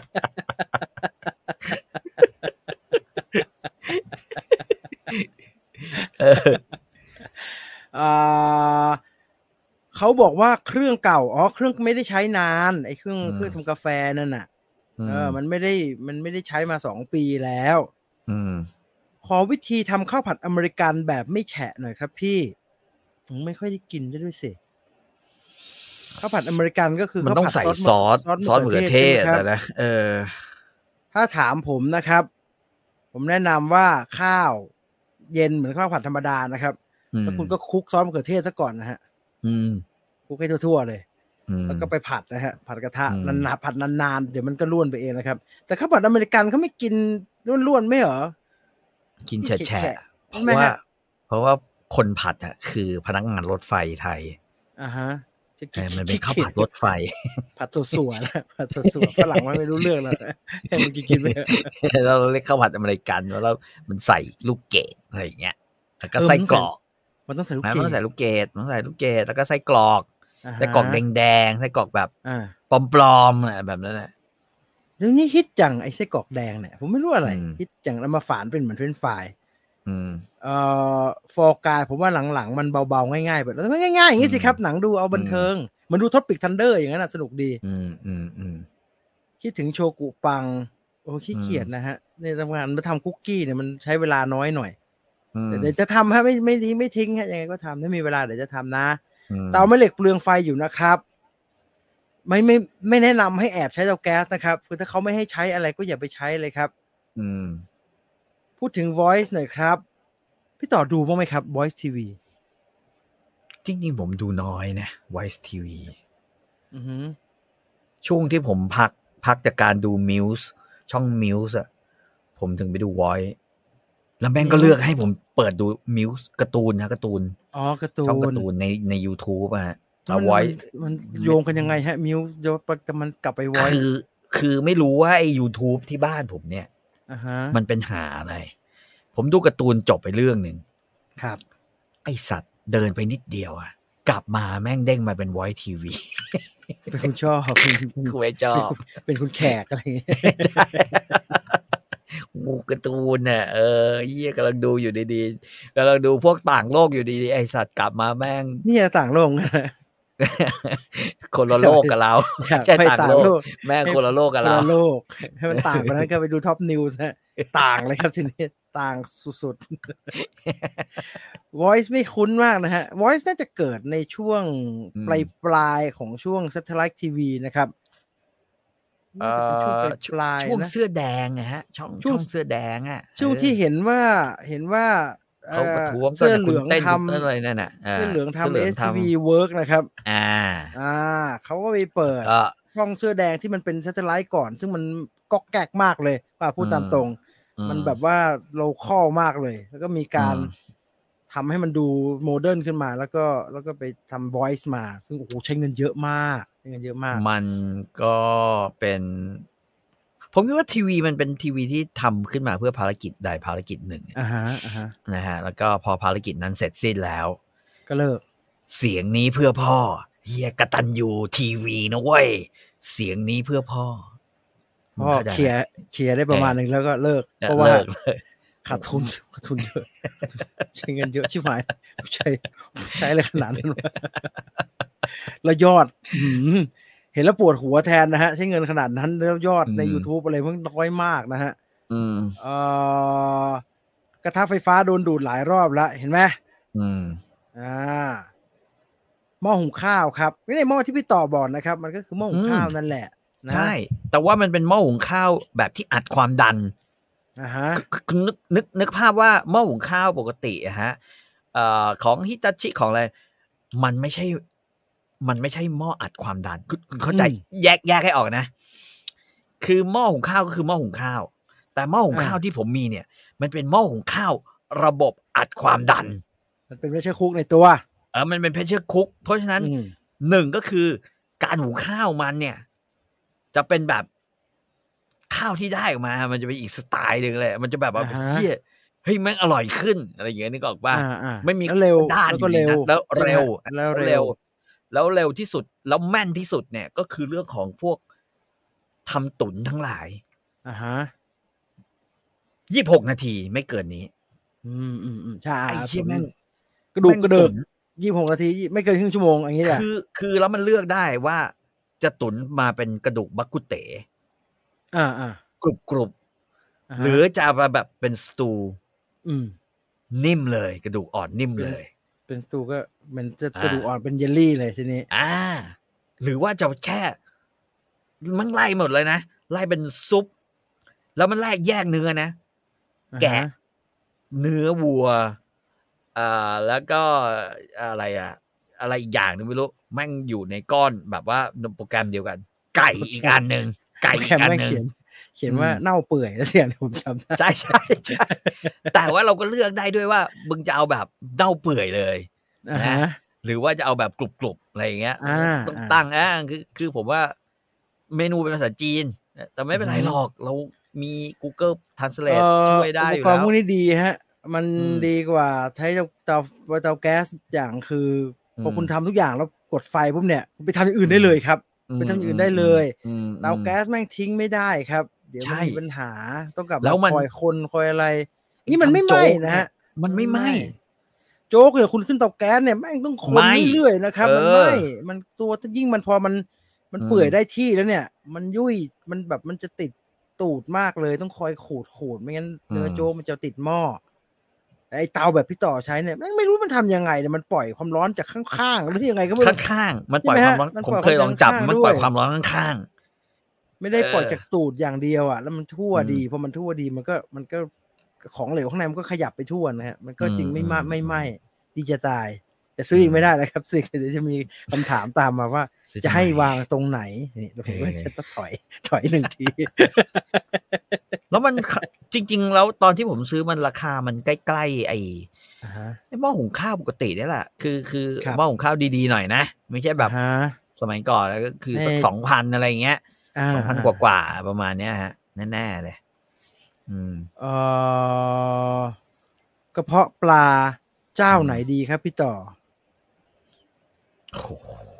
เขาบอกว่าเครื่องเก่าอ๋อเครื่องไม่ได้ใช้นานไอ้เครื่องเครื่องทำกาแฟนั่นน่ะเออมันไม่ได้มันไม่ได้ใช้มาสองปีแล้วขอวิธีทำข้าวผัดอเมริกันแบบไม่แฉะหน่อยครับพี่ผมไม่ค่อยได้กินด้วยสิข้าวผัดอเมริกันก็คือมันต้องใส่ซอสซอสมะเขือเทศนะเออถ้าถามผมนะครับผมแนะนำว่าข้าวเย็นเหมือนข้าวผัดธรรมดานะครับแล้วคุณก็คลุกซอสมะเขือเทศซะก่อนนะฮะคลุกให้ทั่วๆเลยแล้วก็ไปผัดนะฮะผัดกระทะนานๆผัดนานๆเดี๋ยวมันก็ล้วนไปเองนะครับแต่ข้าวผัดอเมริกันเขาไม่กินล้วนๆไม่เหรอกินแฉะๆเพราะว่าเพราะว่าคนผัดอ่ะคือพนักงานรถไฟไทยอ่าฮะมันเป็นข้าวผัดรถไฟผัดสวยๆนะผัดสวยๆฝรั่งมันไม่รู้เรื่องแล้วให้มันกินไปแล้วเราเรียกข้าวผัดอเมริกันแล้วมันใส่ลูกเกดอะไรอย่างเงี้ยแล้วก็ไส้กรอกมันต้องใส่ลูกเกดมันต้องใส่ลูกเกดมันต้องใส่ลูกเกดแล้วก็ไส้กรอกไส้กรอกแดงๆไส้กรอกแบบปลอมๆแบบนั้นแหละเดี๋ยวนี้ฮิตจังไอ้ไส้กรอกแดงเนี่ยผมไม่รู้อะไรฮิตจังแล้วมาฝานเป็นเหมือนเฟรนช์ฟรายเอ่อฟอร์กายผมว่าหลังๆมันเบาๆง่ายๆแบบแล้วง่ายๆอย่างนี้สิครับหนังดูเอาบันเทิงมันดูท็อปปิกทันเดอร์อย่างนั้นสนุกดีอืมอืมอืมคิดถึงโชกุปังโอ้ขี้เกียจนะฮะในทำงานมาทำคุกกี้เนี่ยมันใช้เวลาน้อยหน่อยเดี๋ยวจะทำฮะไม่ไม่ทิ้งไม่ทิ้งฮะยังไงก็ทำถ้ามีเวลาเดี๋ยวจะทำนะเตาแม่เหล็กเปลืองไฟอยู่นะครับไม่ไม่ไม่แนะนำให้แอบใช้เตาแก๊สนะครับคือถ้าเขาไม่ให้ใช้อะไรก็อย่าไปใช้เลยครับอืมพูดถึง Voice หน่อยครับพี่ต่อดูบ้างไหมครับ Voice ที วีจริงๆผมดูน้อยนะ Voice ที วีอือฮึช่วงที่ผมพักพักจากการดู Muse ช่อง Muse อ่ะผมถึงไปดู Voice แล้วแม่งก็เลือกให้ผมเปิดดู Muse การ์ตูนนะการ์ตูนอ๋อการ์ตูนช่องการ์ตูนในใน YouTube อ่ะฮะแล้ว Voice มันโยงกันยังไงฮะ Muse เดี๋ยวมันกลับไป Voice คือคือไม่รู้ว่าไอ้ YouTube ที่บ้านผมเนี่ยอ่าฮะมันเป็นหาอะไรผมดูการ์ตูนจบไปเรื่องนึงครับไอสัตว์เดินไปนิดเดียวอ่ะกลับมาแม่งเด้งมาเป็น Voice ที วีเป็นคุณชอบคุณไม่ชอบเป็นคุณแขกอะไรอย่างเงี้ยงูการ์ตูนน่ะเออเหี้ยกำลังดูอยู่ดีๆกำลังดูพวกต่างโลกอยู่ดีๆไอสัตว์กลับมาแม่งนี่ต่างโลกคนละโลกกับเราใช่ต่างโลกแม่งคนละโลกกับเราคนละโลกให้มันต่างกันนั้นก็ไปดูท็อปนิวส์ฮะต่างเลยครับทีนี้ต่างสุดๆ Voice ไม่คุ้นมากนะฮะ Voice น่าจะเกิดในช่วงปลายปลายของช่วง Satellite ที วี นะครับน่าจะเป็นช่วงปลายช่วงเสื้อแดงนะฮะช่องช่องเสื้อแดงอ่ะช่วงที่เห็นว่าเห็นว่าเขาประท้วงกัเสื้นอน่ะเหคุลืณองเต้นทคุณเต้นอะไรนั่นน่ะำอาเสื้อเหลืองเสื้อทำเหลือง ทเอส ที วี Work นะครับอาอา เขาก็ไปเปิแล้ดวก็ช่องเสื้อแดงที่มันเป็น Satellite ก่อน ซึ่งมันก๊อกแก๊กมากเลย อา พูอืมดตามตรงอืมมันแบบว่า โลคัล มากเลย แล้วก็มีอืการมทำให้มันดูโมเดิร์นขึ้นมา แล้วก็ แล้วก็ไปทำ Voice มา ซึ่ง โอ้โฮ ใช้เงินเยอะมาก ใช้เงินเยอะมากมันก็เป็น ผมคิดว่าทีวีมันเป็นทีวีที่ทำขึ้นมาเพื่อภารกิจใดภารกิจหนึ่งอะฮะ ๆนะครับ แล้วก็พอภารกิจนั้นเสร็จสิ้นแล้วก็เลิกเสียงนี้เพื่อพ่อ เฮียกตัญญูทีวีนะเว้ย เสียงนี้เพื่อพ่อ มึพ่งอเข้าใจเคไหม? ลียร์ เคลียร์ได้ประมาณหนึ่ง แล้วก็เลิกเออเพราะว่าเลิก เลยขาดทุน ขาดทุนเยอะ ขาดทุน ใช้เงินเยอะชิบหาย ใช้ ใช้อะไรขนาดนั้นวะ แล้วยอด อื้อฮือ เห็นแล้วปวดหัวแทนนะครับ ใช้เงินขนาดนั้น แล้วยอดอืในยูมทูบอะไรมันน้อยมากนะครับอืมเอ่อ กระทะไฟฟ้าโดนดูดหลายรอบแล้ว เห็นไหม? อืมอา หม้อหุงข้าวครับ ไม่ได้หม้อที่พี่ต่อบอกนะครับ มันก็คือหม้อหุอืงข้ามวนั่นแหละนะใช่ แต่ว่ามันเป็นหม้อหุงข้าวแบบที่อัดความดันอะฮะค ค คุณนึก นึก นึกภาพว่าหม้อหุงข้าวปกติอะครับ เอ่อ ของ Hitachi ของอะไร มันไม่ใช่ มันไม่ใช่หม้ออัดความดัน คุณ คุณเข้าใจอืมแยก แยกให้ออกนะ คือหม้อหุงข้าวก็คือหม้อหุงข้าว แต่หม้อหุงอาข้าวที่ผมมีเนี่ย มันเป็นหม้อหุงข้าวระบบอัดความดันมันเป็น pressure cook ในตัวเออ มันเป็น pressure cook เพราะฉะนั้นอืมหนึ่ง ก็คือการหุงข้าวมันเนี่ย จะเป็นแบบ ข้าวที่ได้ออกมา มันจะเป็นอีกสไตล์หนึ่งเลย มันจะแบบว่าอะฮะเฮีย เฮ้ย แม่งอร่อยขึ้น อะไรอย่างเงี้ย นึกออกเปล่า? อาไม่มีๆ แล้วเร็วด้านแล้วอก็ยู่ในเร็วนั้น แล้วใช่ไหมเร็วแล้วแล้วเร็เร็วว แล้วเร็วที่สุด แล้วแม่นที่สุดเนี่ย ก็คือเรื่องของพวกทำตุ๋นทั้งหลายอะฮะยี่สิบหก นาที ไม่เกินนี้อืม ๆ ๆ ใช่ไอ้เหี้ยผมแม่งกระดูแม่งกกระเดิตุ๋กนยี่สิบหก นาที ยี่ ไม่เกินครึ่งชั่วโมง อย่างงี้แหละคือ คือแล้วมันเลือกได้ว่า จะตุ๋นมาเป็นกระดูกบักกุเต๋อา ๆกรุบอะๆ หฮรือะจะเอามาแบบเป็นสตูอืมนิ่มเลย กระดูกอ่อนนิ่มเป็เนลยเป็นสตูก็มันจะอกระดูกาอ่อนเป็นเยลลีเลยทีนี้อา หรือว่าจะแค่ มันไล่หมดเลยนะ ไล่เป็นซุป แล้วมันแลกแยกเนื้อนะอะแกะฮะเนื้อวัว อ่า แล้วก็อะไรอะ อะไรอีกอย่างหนึ่งไม่รู้ แม่งอยู่ในก้อนแบบว่าในโปรแกรมเดียวกัน ไก่อีกอันหนึ่ง ไก่โปรแกรมอีกอัแนม่งหนึ่เขงียน เขียนอืว่าม เน่าเปื่อย สักอย่าง ผมจำได้ใช่ ๆ ๆ แต่ว่าเราก็เลือกได้ด้วยว่า มึงจะเอาแบบเน่าเปื่อยเลยอะนฮะหรือว่าจะเอาแบบกรุบ ๆ อะไรอย่างเงี้ยอาต้องอาตั้ง อา คือ คือผมว่าเมนูเป็นภาษาจีน แต่ไม่เป็นไรหรอก เรามี Google เอ่ Translate ช่วยไอด้อุปอยู่แลกรณ์้วพวกนี้ดีครับ มันอืมดีกว่าใช้เตา เตา เตาแก๊สอย่าง คืออืพอคุณมทำทุกอย่างแล้วกดไฟปุ๊บเนี่ย คุณไปทำอย่างอื่อนืได้มเลยครับอืไปทำอย่างอื่นได้เลมยๆ ๆ อืเตามแก๊ๆสแม่งทิ้งไม่ได้ครับ เดี๋ยวใชมัน่มีปัญหา ต้องกลับแล้มาวมันคอยคน คอยอะไรไอ้นี่มันไม่ทำไหโจม้๊กนเะนีค่รยับมันไม่ไหม้โจ๊กเนี่ยคุณขึ้นเตาแก๊สเนี่ยแม่งต้องคไหมน เรื่อย ๆ นะครับเอมันไหม้อมันตัว ถ้ายิ่งมันพอมัน มันอืเปื่อยมได้ที่แล้วเนี่ย มันยุ่ย มันแบบมันจะติดตูดมากเลย ต้องคอยขูด ๆ ไม่งั้นอืเนื้อโจ๊กมมันจะติดหม้อ แต่ไอ้เตาแบบพี่ต่อใช้เนี่ย แม่งไม่รู้มันทำยังไงเนี่ย มันปล่อยความร้อนจากข้าง ๆ หรือยังไงก็ไม่รู้ข้าง ๆ มันใช่ปล่ไอยหมความร้อนมันผปมล่อยเคยลองจับข้างมันๆ ด้ปล่วอยยความร้อนข้างไม่ๆได้เออปล่อยจากตูดอย่างเดียวอะ แล้วมันทั่วอืดีมพอมันทั่วดีมันก็ มันก็ ของเหลวข้างในมันก็ขยับไปทั่วนะครับ มันอก็ืจึงไม่มะ ไม่ไหม้ม ๆ ๆดีจะตาย แต่ซอื้ออีกไม่ได้มแล้วครับ ซื้อ เดี๋ยวจะมีคำถามตามมาว่าซื้อทจะำใหไม? ้วางตรงไหน นี่ แล้วเผอมก็อจะต้องถอย ถอย หนึ่ง ทีแล้วมัน ข จริง ๆ แล้วตอนที่ผมซื้อมันราคามันใกล้ ๆ ไอ้อะฮะไอ้หม้อหุงข้าวปกติเนี่ยแหละ คือ คือครับหม้อหุงข้าวดี ๆ หน่อยนะ ไม่ใช่อแบะบฮะสมัยก่อน ก็คือไอ้สัก สองพัน อะไรอย่างเงี้ยอาสองพันๆกว่า ๆ ประมาณเนี้ยครับ แน่ ๆ เลย อืมเอ่อ กระเพาะปลาเจ้าไหนอืมดีครับพี่ต่อ? โอ้โฮ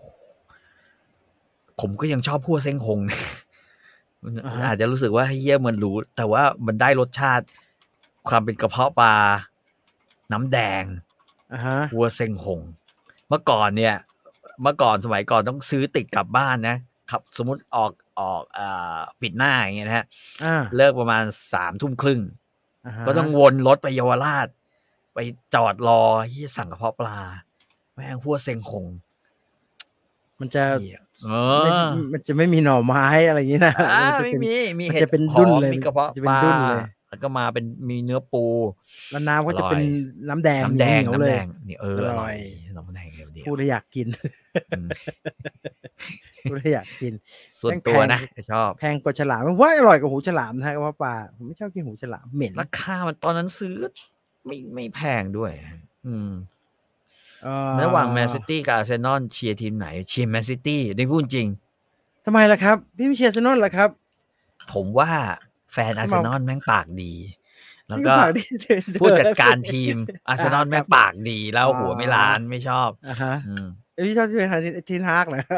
ผมก็ยังชอบคั่วเซ้งฮง มันอะฮะอาจจะรู้สึกว่า เหี้ย มันหรู แต่ว่ามันได้รสชาติความเป็นกระเพาะปลาน้ำแดงอะฮะคั่วเซ้งฮง เมื่อก่อนเนี่ย เมื่อก่อนสมัยก่อนต้องซื้อติดกลับบ้านนะ ขับ สมมุติออก ออก อ่า ปิดหน้า อย่างเงี้ยนะครับอาเลิกประมาณ สามทุ่มครึ่งอะฮะก็ต้องวนรถไปเยาวราช ไปจอดรอ เหี้ย สั่งกระเพาะปลา แม่งคั่วเซ้งฮงมันจะเหี้ย เอไม่อมันจะไม่มีหน่อไม้ อะไรอย่างงี้ นะอามันจะไม่เป็นมี มีมันเห็จะดเป็นหดุ้นอมเลยมีกระเพาะมันจะเปลาป็นดุ้นเลยแล้วก็มาเป็นมีเนื้อปูแล้วน้ำก็จะเป็นน้ำแดงน้ำแดงเหนียวน้ำเลแดยงนี่เอออร่อยน้ำแดงเดียวพูดแล้วอยากกินอืมพูดแล้วอยากกินส่วนตัวนะชอบแพงกว่าฉลามว่าอร่อยกว่าหูฉลามนะฮะกระเพาะปลาผมไม่ชอบกินหูฉลามเหม็นราคามันตอนนั้นซื้อไม่ไม่แพงด้วย อืมระหว่างแมนซิตี้กับอาร์เซนอลเชียร์ทีมไหนเชียร์แมนซิตี้ได้พูดจริงทำไมล่ะครับพี่ไม่เชียร์อาร์เซนอลล่ะครับผมว่าแฟนอาร์เซนอลแม่งปากดีแล้วก็ผู้จัดการทีมอาร์เซนอลแม่งปากดีแล้วหัวไม่ล้านไม่ชอบอ่าฮะพี่ชอบที่เป็นทีนฮากเหรอ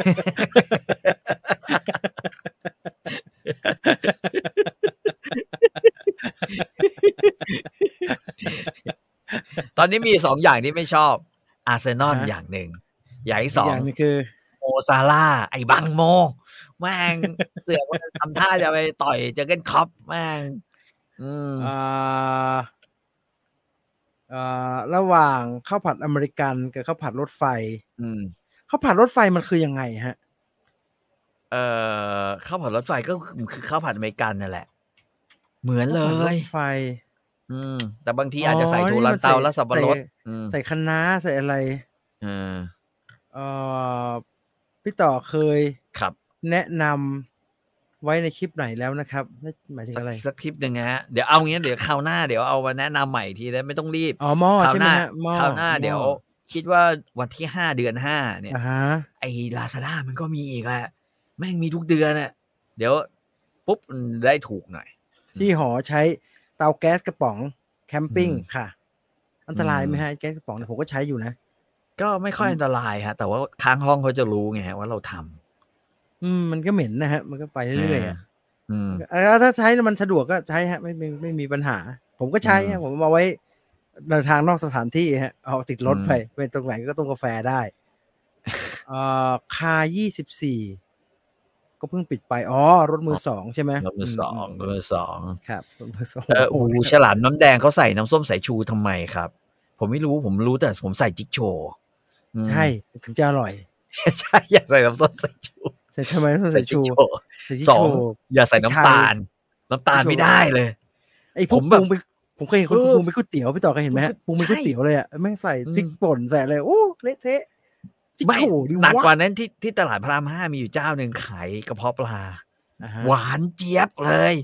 ตอนนี้มีสองอย่างที่ไม่ชอบอาร์เซนอลอย่างหนึ่งอย่างที่สองคือโมซาร่าไอ้บังโมแม่งเสือกว่าทำท่าจะไปต่อยเจอเก้นคอปแม่งอืมอ่าอ่าระหว่างข้าวผัดอเมริกันกับข้าวผัดรถไฟอืมข้าวผัดรถไฟมันคือยังไงฮะเอ่อข้าวผัดรถไฟก็คือข้าวผัดอเมริกันนั่นแหละเหมือนเลยรถไฟอืมแต่บางทีอาจจะใส่ถั่วลันเตาและสับปะรดใส่คะน้าใส่อะไรเออเอ่อพี่ต่อเคยครับแนะนำไว้ในคลิปไหนแล้วนะครับหมายถึงอะไรสักคลิปหนึ่งฮะเดี๋ยวเอางี้เดี๋ยวคราวหน้าเดี๋ยวเอามาแนะนำใหม่ทีแล้วไม่ต้องรีบอ๋อหม้อใช่ไหมฮะคราวหน้าเดี๋ยวคิดว่าวันที่ห้าเดือนห้าเนี่ยไอ้ Lazada มันก็มีอีกแหละแม่งมีทุกเดือนน่ะเดี๋ยวปุ๊บได้ถูกหน่อยที่หอใช้เตาแก๊สกระป๋องแคมปิ้งค่ะอันตรายไหมฮะแก๊สกระป๋องเนี่ยผมก็ใช้อยู่นะก็ไม่ค่อยอันตรายฮะแต่ว่าค้างห้องเขาจะรู้ไงว่าเราทำอืมมันก็เหม็นนะฮะมันก็ไปเรื่อยๆอ่ะอืมถ้าใช้มันสะดวกก็ใช้ฮะไม่ไม่ไม่มีปัญหาผมก็ใช้ฮะผมเอาไว้เดินทางนอกสถานที่ฮะเอาติดรถไปเป็นตรงไหนก็ตรงกาแฟได้เอ่อคายี่สิบสี่ก็เพิ่งปิดไปอ๋อรถมือสองใช่ไหมรถมือสองรถมือสองครับรถมือสองเอออูฉลามน้ำแดงเขาใส่น้ำส้มสายชูทำไมครับผมไม่รู้ผมรู้แต่ผมใส่จิ๊กโชว์ใช่ถึงจะอร่อยใช่อย่าใส่น้ำส้มสายชูใส่ทำไมต้องใส่ชูสองอย่าใส่น้ำตาลน้ำตาลไม่ได้เลยไอ้ผมแบบผมเคยเห็นคนปรุงเป็นก๋วยเตี๋ยวพี่ต่อเคยเห็นไหมปรุงเป็นก๋วยเตี๋ยวเลยอ่ะแม่งใส่พริกป่นใส่อะไรโอ้เละเทะไม่หนักกว่านั้นที่ที่ตลาดพระรามห้ามีอยู่เจ้าหนึ่งขายกระเพาะปลาหวานเจี๊ยบเลย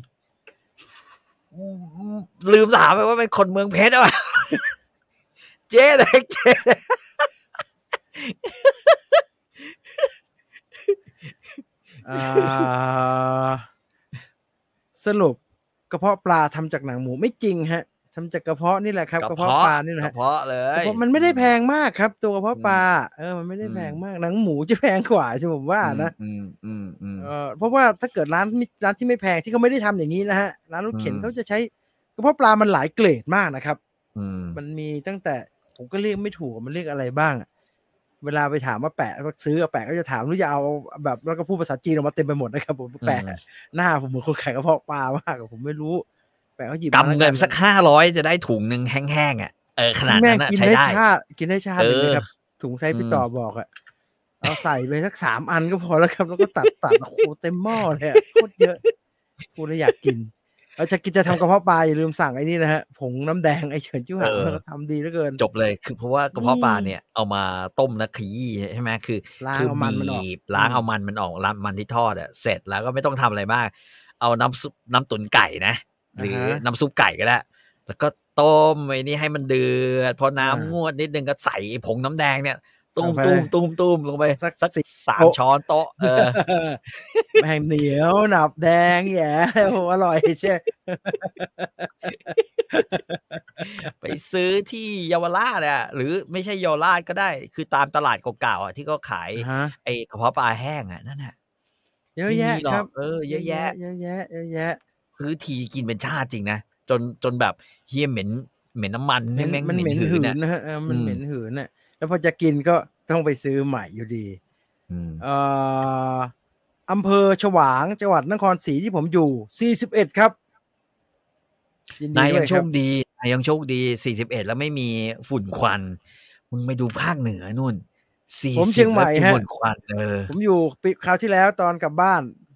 ลืมถามไปว่าเป็นคนเมืองเพชรอ่ะเจ๊เล็กเจ๊สรุปกระเพาะปลาทำจากหนังหมูไม่จริงฮะทำจากกระเพาะนี่แหละครับกระเพาะปลานี่แหละกระเพาะเลยมันไม่ได้แพงมากครับตัวกระเพาะปลาเออมันไม่ได้แพงมากหนังหมูจะแพงกว่าใช่ผมว่านะเออเพราะว่าถ้าเกิดร้านร้านที่ไม่แพงที่เขาไม่ได้ทำอย่างนี้นะฮะร้านรถเข็นเขาจะใช้กระเพาะปลามันหลายเกรดมากนะครับมันมีตั้งแต่ผมก็เรียกไม่ถูกมันเรียกอะไรบ้างเวลาไปถามว่าแปะซื้อแปะก็จะถามหรือจะเอาแบบแล้วก็พูดภาษาจีนออกมาเต็มไปหมดนะครับผมแปะหน้าผมเหมือนคนขายกระเพาะปลามากผมไม่รู้แปะเขาหยิบกำเงินสักห้าร้อยจะได้ถุงหนึ่งแห้งๆอ่ะเออขนาดนั้นใช้ได้กินได้ชาติเลยครับถุงไซส์พี่ต่อบอกอ่ะเอาใส่ไปสักสามอันก็พอแล้วครับแล้วก็ตัดตัดโอ้โหเต็มหม้อเลยโคตรเยอะพูดแล้วอยากกินเราจะกินจะทำกระเพาะปลาอย่าลืมสั่งไอ้นี่นะฮะผงน้ำแดงไอ้เฉินจิ้วหางเขาทำดีเหลือเกินจบเลยคือเพราะว่ากระเพาะปลาเนี่ยเอามาต้มนะขยี้ใช่ไหมคือล้างเอามันมันออกล้างเอามันมันออกล้างมันที่ทอดอ่ะเสร็จแล้วก็ไม่ต้องทำอะไรมากเอาน้ำซุปน้ำตุ๋นไก่นะหรือน้ำซุปไก่ก็ได้แล้วก็ต้มไอ้นี่ให้มันเดือดพอน้ำงวดนิดนึงก็ใส่ผงน้ำแดงเนี่ยตุ้มตุ้มตุ้มตุ้มลงไปสักสักสามช้อนโต๊ะเออแม่งเหนียวหนับแดงแย่โอ้อร่อยใช่ไปซื้อที่เยาวราชอ่ะหรือไม่ใช่เยาวราชก็ได้คือตามตลาดเก่าๆอ่ะที่เขาขายไอ้กระเพาะปลาแห้งอ่ะนั่นน่ะเยอะแยะครับเออเยอะแยะเยอะแยะเยอะแยะซื้อทีกินเป็นชาติจริงนะจนจนแบบเฮี้ยเหม็นเหม็นน้ำมันแม่งมันเหม็นหืนนะฮะมันเหม็นหืนน่ะแล้วพอจะกินก็ต้องไปซื้อใหม่อยู่ดีเอ่ออำเภอฉวางจังหวัดนครศรีที่ผมอยู่สี่สิบเอ็ดครับนายยังโชคดีนายยังโชคดีสี่สิบเอ็ดแล้วไม่มีฝุ่นควันมึงไปดูภาคเหนือนู่นผมเชียงใหม่ฮะฝุ่นควันเออผมอยู่ปีคราวที่แล้วตอนกลับบ้าน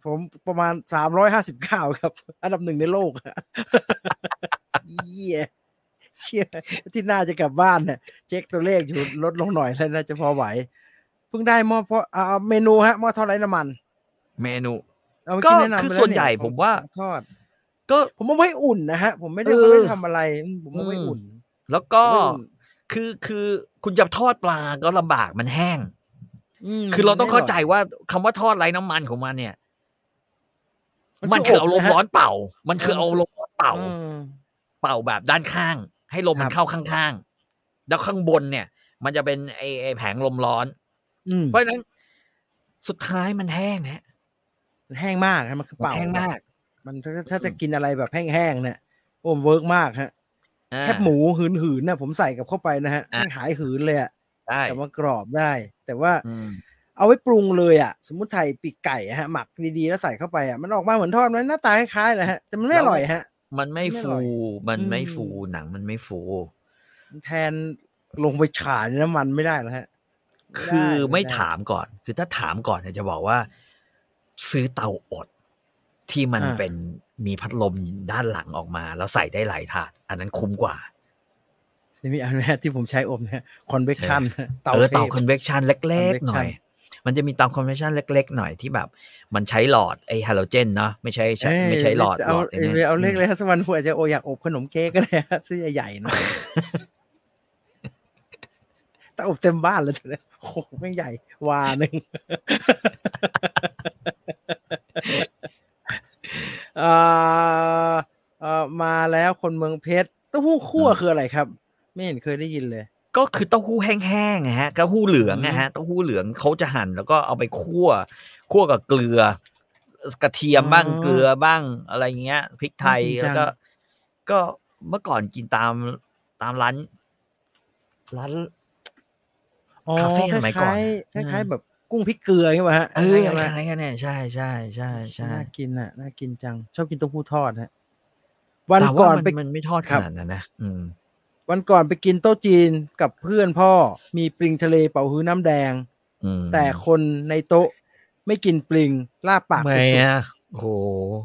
ผมประมาณสามร้อยห้าสิบเก้าครับอันดับหนึ่งในโลกเหี้ยเชี่ยที่น่าจะกลับบ้านเนี่ยเช็คตัวเลขอยู่ลดลงหน่อยแล้วน่าจะพอไหวเพิ่งได้หม้อเพราะอ่าเมนูฮะหม้อทอดไร้น้ำมันเมนูเอาเมื่อก็กี้แนะนำคือไปส่วนแล้วใหญ่เนี่ยผมว่าทอดก็ผมเอาไว้อุ่นนะฮะผมไม่ได้เอไม่อได้ทำอะไรผมเอาไว้อืมอุ่นแล้วก็ไว้อุ่นคือคือคุณจะทอดปลาก็ลำบากมันแห้งอืมคือเราต้องเข้าใจไม่ร่ยว่าคำว่าทอดไร้น้ำมันของมันเนี่ยมันมันคืคืออเอาอบลมนะฮะร้อนเป่า มันคือเออเอาลมร้อนเป่าเออเป่าแบบด้านข้าง ให้ลมคมัรันบเข้าข้างๆ แล้วข้างบนเนี่ย มันจะเป็นไอ้ไอ้แผงลมร้อนอืมเพราะฉะนั้น สุดท้ายมันแห้งครับมันแห้งมากครับมันคือมันเป่าแห้งแบบมากมันถ้าถ้าอืจะมกินอะไรแบบแห้งๆเนี่ยโอ้เวิร์กมากครับอาแคบหมูหืนๆน่ะผมใส่กับเข้าไปนะฮะอาแม่งหายหืนเลยอะใช่กลับมากรอบได้ แต่ว่าอืมเอาไว้ปรุงเลยอะสมมุติไถ่ปีกไก่อะครับหมักดีๆแล้วใส่เข้าไปอะมันออกมาเหมือนทอดมันหน้าตาคล้ายๆแหละครับแต่มันไม่แล้อวร่อยครับมันไม่มันไม่ฟอู ร่อยมันอืไม่มฟู หนังมันไม่ฟูแทนลงไปฉ่าในน้ำมันไม่ได้แล้วครับ ไม่คได้ือไม่ไม่ได้ถามก่อน คือถ้าถามก่อนเนี่ยจะบอกว่า ซื้อเตาอดที่มันอาเป็น มีพัดลมด้านหลังออกมา แล้วใส่ได้หลายถาด อันนั้นคุ้มกว่ายังมีอัน ที่ผมใช้อบเนี่ยใช่ convection เตาเออเทเตาพ convection เล็ก ๆ หน่อย convection มันจะมีเตา convection เล็ก ๆ หน่อยที่แบบมันใช้หลอดไอ้ฮาโลเจนเนาะ ไม่ใช่ ใชเอ๊ยไม่ใช้หลอดจะหเอาลอดไอ้เอ๊เนี่ยย เอาอืเล็กมเลยครับสักวันผมอาจจะโออยากอบขนมเค้กก็ได้ครับซื้อใหญ่ ๆ หน่อย เตาอบเต็มบ้านเลย ทีเนี้ย โอ้โฮ แม่งใหญ่วาหนึ่ง อ่า เอ่อ มาแล้วคนเมืองเพชร เต้าหู้คั่วอืมคืออะไรครับ? ไม่เห็นเคยได้ยินเลยก็คือเต้าหู้แห้ง ๆ อะครับ เต้าหู้เหลืองอือฮึอะครับ เต้าหู้เหลืองเขาจะหั่นแล้วก็เอาไปคั่ว คั่วกับเกลือ เออ กระเทียอ๋มบ้าง เกลืออบ้าง อะไรเงี้ย พริกไทน่าย กินแลจ้วัก็งก็เมื่อก่อนกินตาม ตามร้าน ร้านอ๋อคาเฟคลสมัยก่้าอนยน่ะๆ คเออล้าย ๆ แบบกุ้งพริกเกลือ งี้เปล่าครับ? เอคล้าอย ๆ กันไหม? คล้าย ๆ กันเนี่ย ใช่ ๆ ๆน่าๆกินน่ะ น่ากินจัง ชอบกินเต้าหู้ทอดครับ วัแนต่วก่าอนมันไปมันไม่ทอดขครับนาดนั้นนะ อืมวันก่อนไปกินโต๊ะจีนกับเพื่อนพ่อ มีปลิงทะเล เป๋าฮื้อน้ำแดงอืแต่มคนในโต๊ะไม่กินปลิง ลาบปาทำกไมสุดอๆะ? โอ้โฮ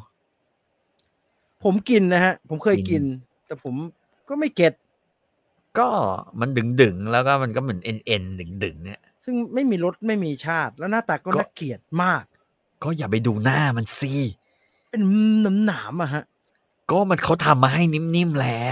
ผมกินนะครับ ผมเคยกินกิน แต่ผมก็ไม่เก็ตก็มันดึ๋ง ๆ แล้วก็มันก็เหมือนเอ็น ๆ ดึ๋ง ๆ อะซึ่งไม่มีรส ไม่มีชาติ แล้วหน้าตาก็ก็น่าเกลียดมากก็อย่าไปดูหน้ามันสิเป็นหนาม ๆ อะครับก็มัน เขาทำมาให้นิ่ม ๆ แล้ว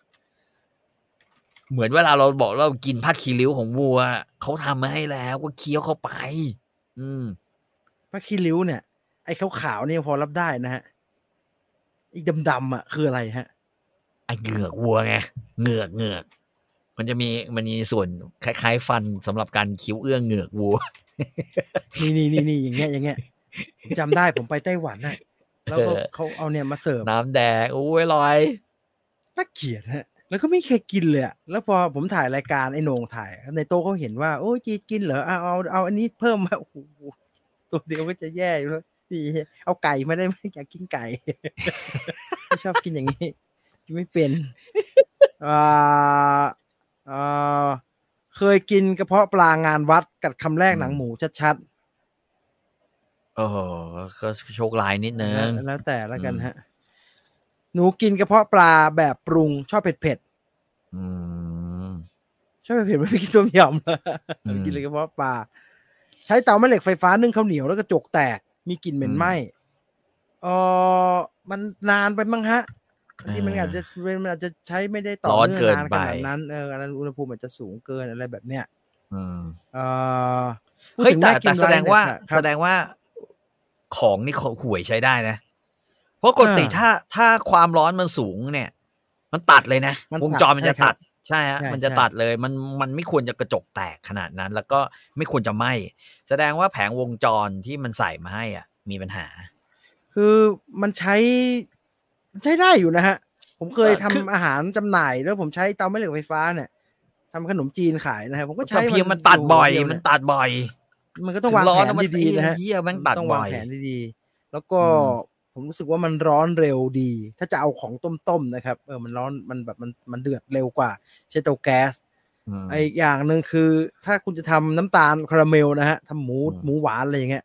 เหมือนเวลาเราบอกว่า เรากินผ้าคีริ้วของวัวอะ เขาทำมาให้แล้ว ก็เคี้ยวเข้าไป อืมผ้าคีริ้วเนี่ย ไอ้ขาว ๆ เนี่ยพอรับได้นะครับ ไอ้ดำ ๆ อะคืออะไรครับ? ไอ้เหงือกวัวไง เหงือก เหงือก มันจะมี มันมีส่วนคล้าย ๆ ฟันสำหรับการเคี้ยวเอื้องเหงือกวัวนี่ ๆ ๆ ๆ อย่างเงี้ย ๆ ผมจำได้ผมไปไต้หวันน่ะ แล้วก็เออเขาเอาเนี่ยมาเสิร์ฟน้ำแดง อุ๊ย อร่อยน่าเกลียดครับ แล้วก็ไม่เคยกินเลยอะ แล้วพอผมถ่ายรายการ ไอ้โหน่งถ่าย ในโต๊ะเขาเห็นว่า "โอ๊ย จี กินเหรอ? เอา เอา เอาอันนี้เพิ่มมา" โอ้โฮ ตัวเดียวก็จะแย่อยู่แล้ว พี่ เอาไก่มาได้ไหม? อยากกินไก่ ไม่ชอบกินอย่างงี้ กินไม่เป็น อ่า อ่า เคยกินกระเพาะปลางานวัด กัดคำแรกอืมหนังหมูชัด ๆโอ้โฮ ก็โชคร้ายนิดหนึ่แล้งว แล้วแต่แล้วกันอืมครับ หนูกินกระเพาะปลาแบบปรุง ชอบเผ็ด ๆอืมชอบเผ็ด ๆ ไม่กินต้มยำอืกินแต่มกระเพาะปลา ใช้เตาแม่เหล็กไฟฟ้านึ่งข้าวเหนียวแล้วกระจกแตก มีกลิ่นเหอม็ืนไหม้มเอ่อ มันนานไปมั้งครับ บางทีมันอาจจะเออมันอาจจะใช้ไม่ได้ต่รอ้อนเนื่องนานเกินไขปนาดนั้น เออ อันนั้นอุณหภูมิอาจจะสูงเกิน อะไรแบบเนี้ยอืมเอ่อ พูเดฮ้ยถึงแตน่่าแกต่ินแสร้านดงว่าเนี่ย คแรสับดงว่า ของนี่ ข ห่วยใช้ได้นะ เพราะปกติถ้าอาถ้าความร้อนมันสูงเนี่ย มันตัดเลยนะมันตวงัดจรมัในช่ครจะตัับด ใช่ครับใมันจะช่ ๆตัดเลย มัน มันไม่ควรจะกระจกแตกขนาดนั้น แล้วก็ไม่ควรจะไหม้ แสดงว่าแผงวงจรที่มันใส่มาให้อะมีปัญหาคือมันใช้ ใช้ได้อยู่นะครับ ผมเคเออยทคือำอาหารจำหน่าย แล้วผมใช้เตาแม่เหล็กไฟฟ้าเนี่ย ทำขนมจีนขายนะครับ ผมก็ใชแต่เพมีัยนงมันตัดอยู่หบ่ัอยวเดียวเมนัี่ยตัดบ่อยมันก็ต้อถงึงวางร้อแผนนแล้วมันดี ๆ นะครัไอ้บเหี้ย แม่งมันตัดบต้องวา่งอยแผนดี ๆ แล้วก็อืมผมรู้สึกว่ามันร้อนเร็วดี ถ้าจะเอาของต้ม ๆ นะครับ เออ มันร้อน มันแบบมัน มันเดือดเร็วกว่าใช้เตาแก๊สอือ่ามอีกอย่างหนึ่งคือ ถ้าคุณจะทำน้ำตาลคาราเมลนะครับ ทำหมูอืมหมูหวาน อะไรอย่างเงี้ย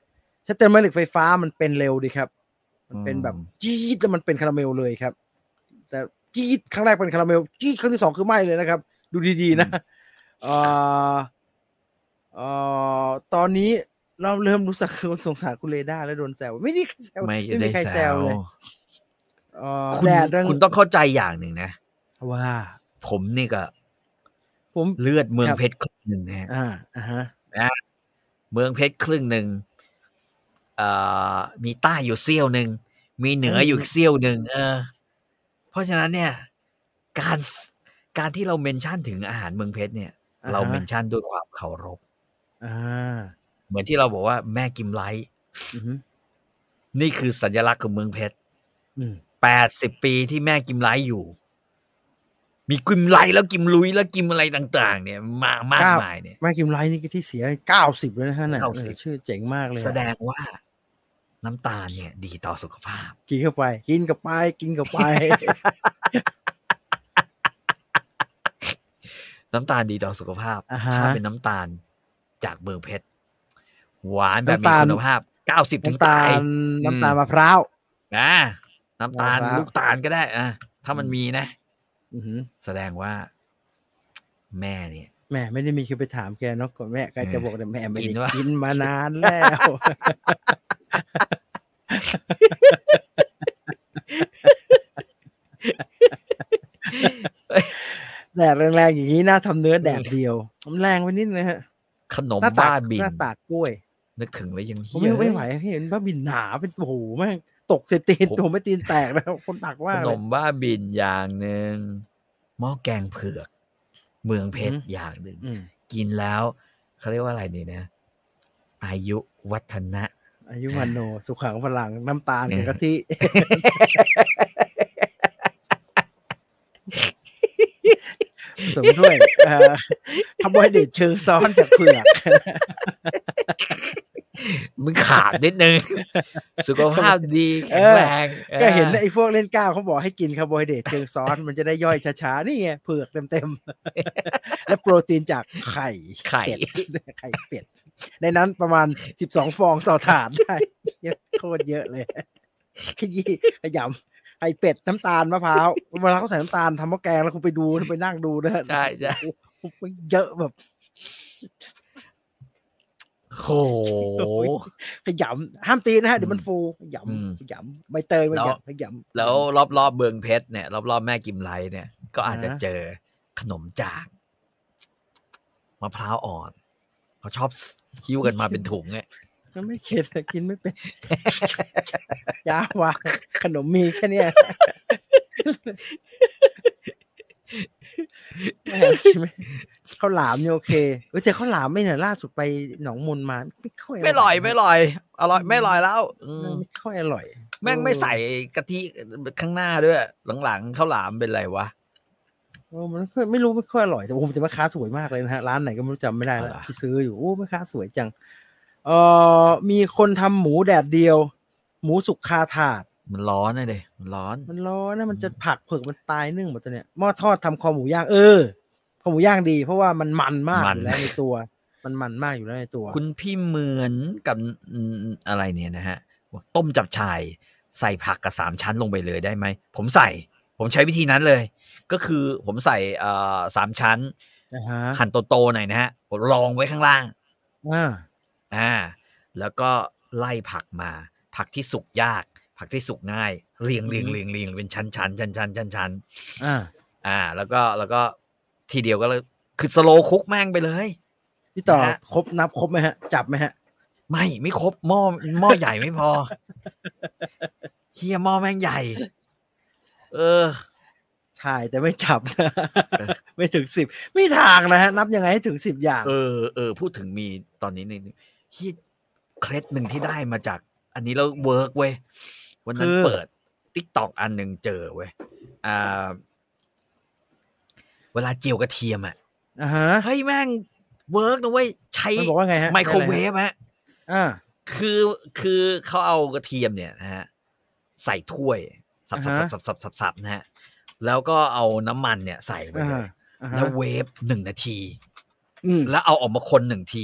ชัตเตอร์แม่เหล็กไฟฟ้ามันเป็นเร็วดีครับมันเป็นแบบจี๊ดแล้วมันเป็นคาราเมลเลยครับแต่จี๊ดครั้งแรกเป็นคาราเมลจี๊ดครั้งที่สองคือไหม้เลยนะครับดูดีๆนะเอ่อเอ่อตอนนี้เราเริ่มรู้สึกสงสารคุณเรด้าแล้วโดนแซวไม่ได้แซวไม่มีใครแซวเลยคุณคุณต้องเข้าใจอย่างหนึ่งนะว่าผมนี่ก็ผมเลือดเมืองเพชรครึ่งหนึ่งนะฮะอ่าอ่าฮะนะเมืองเพชรครึ่งหนึ่งเอ่อมีใต้อยู่เสี้ยวหนึ่งมีเหนืออยู่เสี้ยวหนึ่งเออเพราะฉะนั้นเนี่ยการการที่เราเมนชั่นถึงอาหารเมืองเพชรเนี่ยเราเมนชั่นด้วยความเคารพอ่าเหมือนที่เราบอกว่าแม่กิมไลท์นี่คือสัญลักษณ์ของเมืองเพชรแปดสิบปีที่แม่กิมไลท์อยู่มีกิมไลท์แล้วกิมลุยแล้วกิมอะไรต่างๆเนี่ยมามากมายเนี่ยแม่กิมไลท์นี่ที่เสียเก้าสิบเลยนะฮะเนี่ยชื่อเจ๋งมากเลยแสดงว่าน้ำตาลเนี่ยดีต่อสุขภาพกินเข้าไปกินเข้าไปกินเข้าไปน้ำตาลดีต่อสุขภาพถ้าเป็นน้ำตาลจากเมืองเพชรหวานแบบมีคุณภาพเก้าสิบถึงตายน้ำตาลมะพร้าวนะน้ำตาลลูกตาลก็ได้อะถ้ามันมีนะแสดงว่าแม่เนี่ยแม่ไม่ได้มีคือไปถามแกเนาะก่อนแม่ก็จะบอกแต่แม่ไม่ได้กินมานานแล้วแดดแรงๆอย่างนี้น่าทำเนื้อแดดเดียวมันแรงไปนิดนะฮะขนมบ้าบินหน้าตากกล้วยนึกถึงแล้วยังเหี้ยไม่ไหวเห็นบ้าบินหนาเป็นโอ้โหแม่งตกเศษตีนตัวไม่ตีนแตกแล้วคนหนักว่าขนมบ้าบินอย่างหนึ่งหม้อแกงเผือกเมืองเพชรอย่างหนึ่งกินแล้วเขาเรียกว่าอะไรนี่นะอายุวัฒนะอายุวันโนสุขังพลังน้ำตาลกับกะทิผสมด้วยคาร์โบไฮเดรตเชิงซ้อนจากเผือกมึงขาดนิดนึงสุขภาพดีแข็งแรงก็เห็นไอ้พวกเล่นกล้ามเขาบอกให้กินคาร์โบไฮเดรตเชิงซ้อนมันจะได้ย่อยช้าๆนี่ไงเผือกเต็มๆและโปรตีนจากไข่เป็ดไข่เป็ดในนั้นประมาณสิบสองฟองต่อถาดได้โคตรเยอะเลยขยี้ขยำไข่เป็ดน้ำตาลมะพร้าวเวลาเขาใส่น้ำตาลทำหม้อแกงแล้วคุณไปดูไปนั่งดูนะใช่ใช่เยอะแบบโอ้ขยำห้ามตีนะฮะเดี๋ยวมันฟูขยำขยำใบเตยมันขยำแล้วรอบๆเมืองเพชรเนี่ยรอบๆแม่กิมไลเนี่ยก็อาจจะเจอขนมจากมะพร้าวอ่อนเขาชอบคิ้วกันมาเป็นถุงเนี่ยก็ไม่เข็ดกินไม่เป็นยาวะขนมมีแค่เนี้ยข้าวหลามเนี่ยโอเคเออแต่ข้าวหลามไม่เนี่ยล่าสุดไปหนองมนมาไม่ค่อยไม่อร่อยไม่อร่อยอร่อยไม่อร่อยแล้วไม่ค่อยอร่อยแม่งไม่ใส่กะทิข้างหน้าด้วยหลังๆข้าวหลามเป็นไรวะโอ้มันไม่รู้ไม่ค่อยอร่อยแต่ผมจะแม่ค้าสวยมากเลยนะฮะร้านไหนก็ไม่รู้จำไม่ได้แล้วที่ซื้ออยู่โอ้แม่ค้าสวยจังเอ่อมีคนทำหมูแดดเดียวหมูสุกคาถาดมันร้อนนะเด้มันร้อนมันร้อนนะมันจะผักเผือกมันตายนึ่งหมดตัวเนี่ยหม้อทอดทำคอหมูย่างเออคอหมูย่างดีเพราะว่ามันมันมากอยู่แล้วในตัวมันมันมากอยู่แล้วในตัวคุณพี่เหมือนกับอะไรเนี่ยนะฮะต้มจับฉ่ายใส่ผักกับสามชั้นลงไปเลยได้ไหมผมใส่ผมใช้วิธีนั้นเลยก็คือผมใส่เอ่อสามชั้นหั่นโตๆหน่อยนะฮะผมรองไว้ข้างล่างอ่าอ่าแล้วก็ไล่ผักมาผักที่สุกยากผักที่สุกง่ายเรียงเรียงเรียงเรียงเป็นชั้นชั้นชั้นชั้นชั้นชั้นอ่าอ่าแล้วก็แล้วก็ทีเดียวก็เลยคือสโลว์คุกแม่งไปเลยพี่ต่อครบนับครบไหมฮะจับไหมฮะไม่ไม่ครบหม้อหม้อใหญ่ไม่พอเฮียหม้อแม่งใหญ่เออใช่แต่ไม่จับนะไม่ถึงสิบไม่ทางนะฮะนับยังไงให้ถึงสิบอย่างเออเออพูดถึงมีตอนนี้นี่เฮียเคล็ดหนึ่งที่ได้มาจากอันนี้แล้วเวิร์กเว้ยวันนั้นเปิด TikTok อันหนึ่งเจอเว้ยอ่าเวลาเจียวกระเทียมอ่ะอ่าฮะเฮ้ยแม่งเวิร์กนะเว้ยใช้ไมโครเวฟฮะอ่าคือคือเขาเอากระเทียมเนี่ยนะฮะใส่ถ้วยสับสับสับสับสับสับนะฮะแล้วก็เอาน้ำมันเนี่ยใส่ไปเลยแล้วเวฟหนึ่งนาทีแล้วเอาออกมาคนหนึ่งที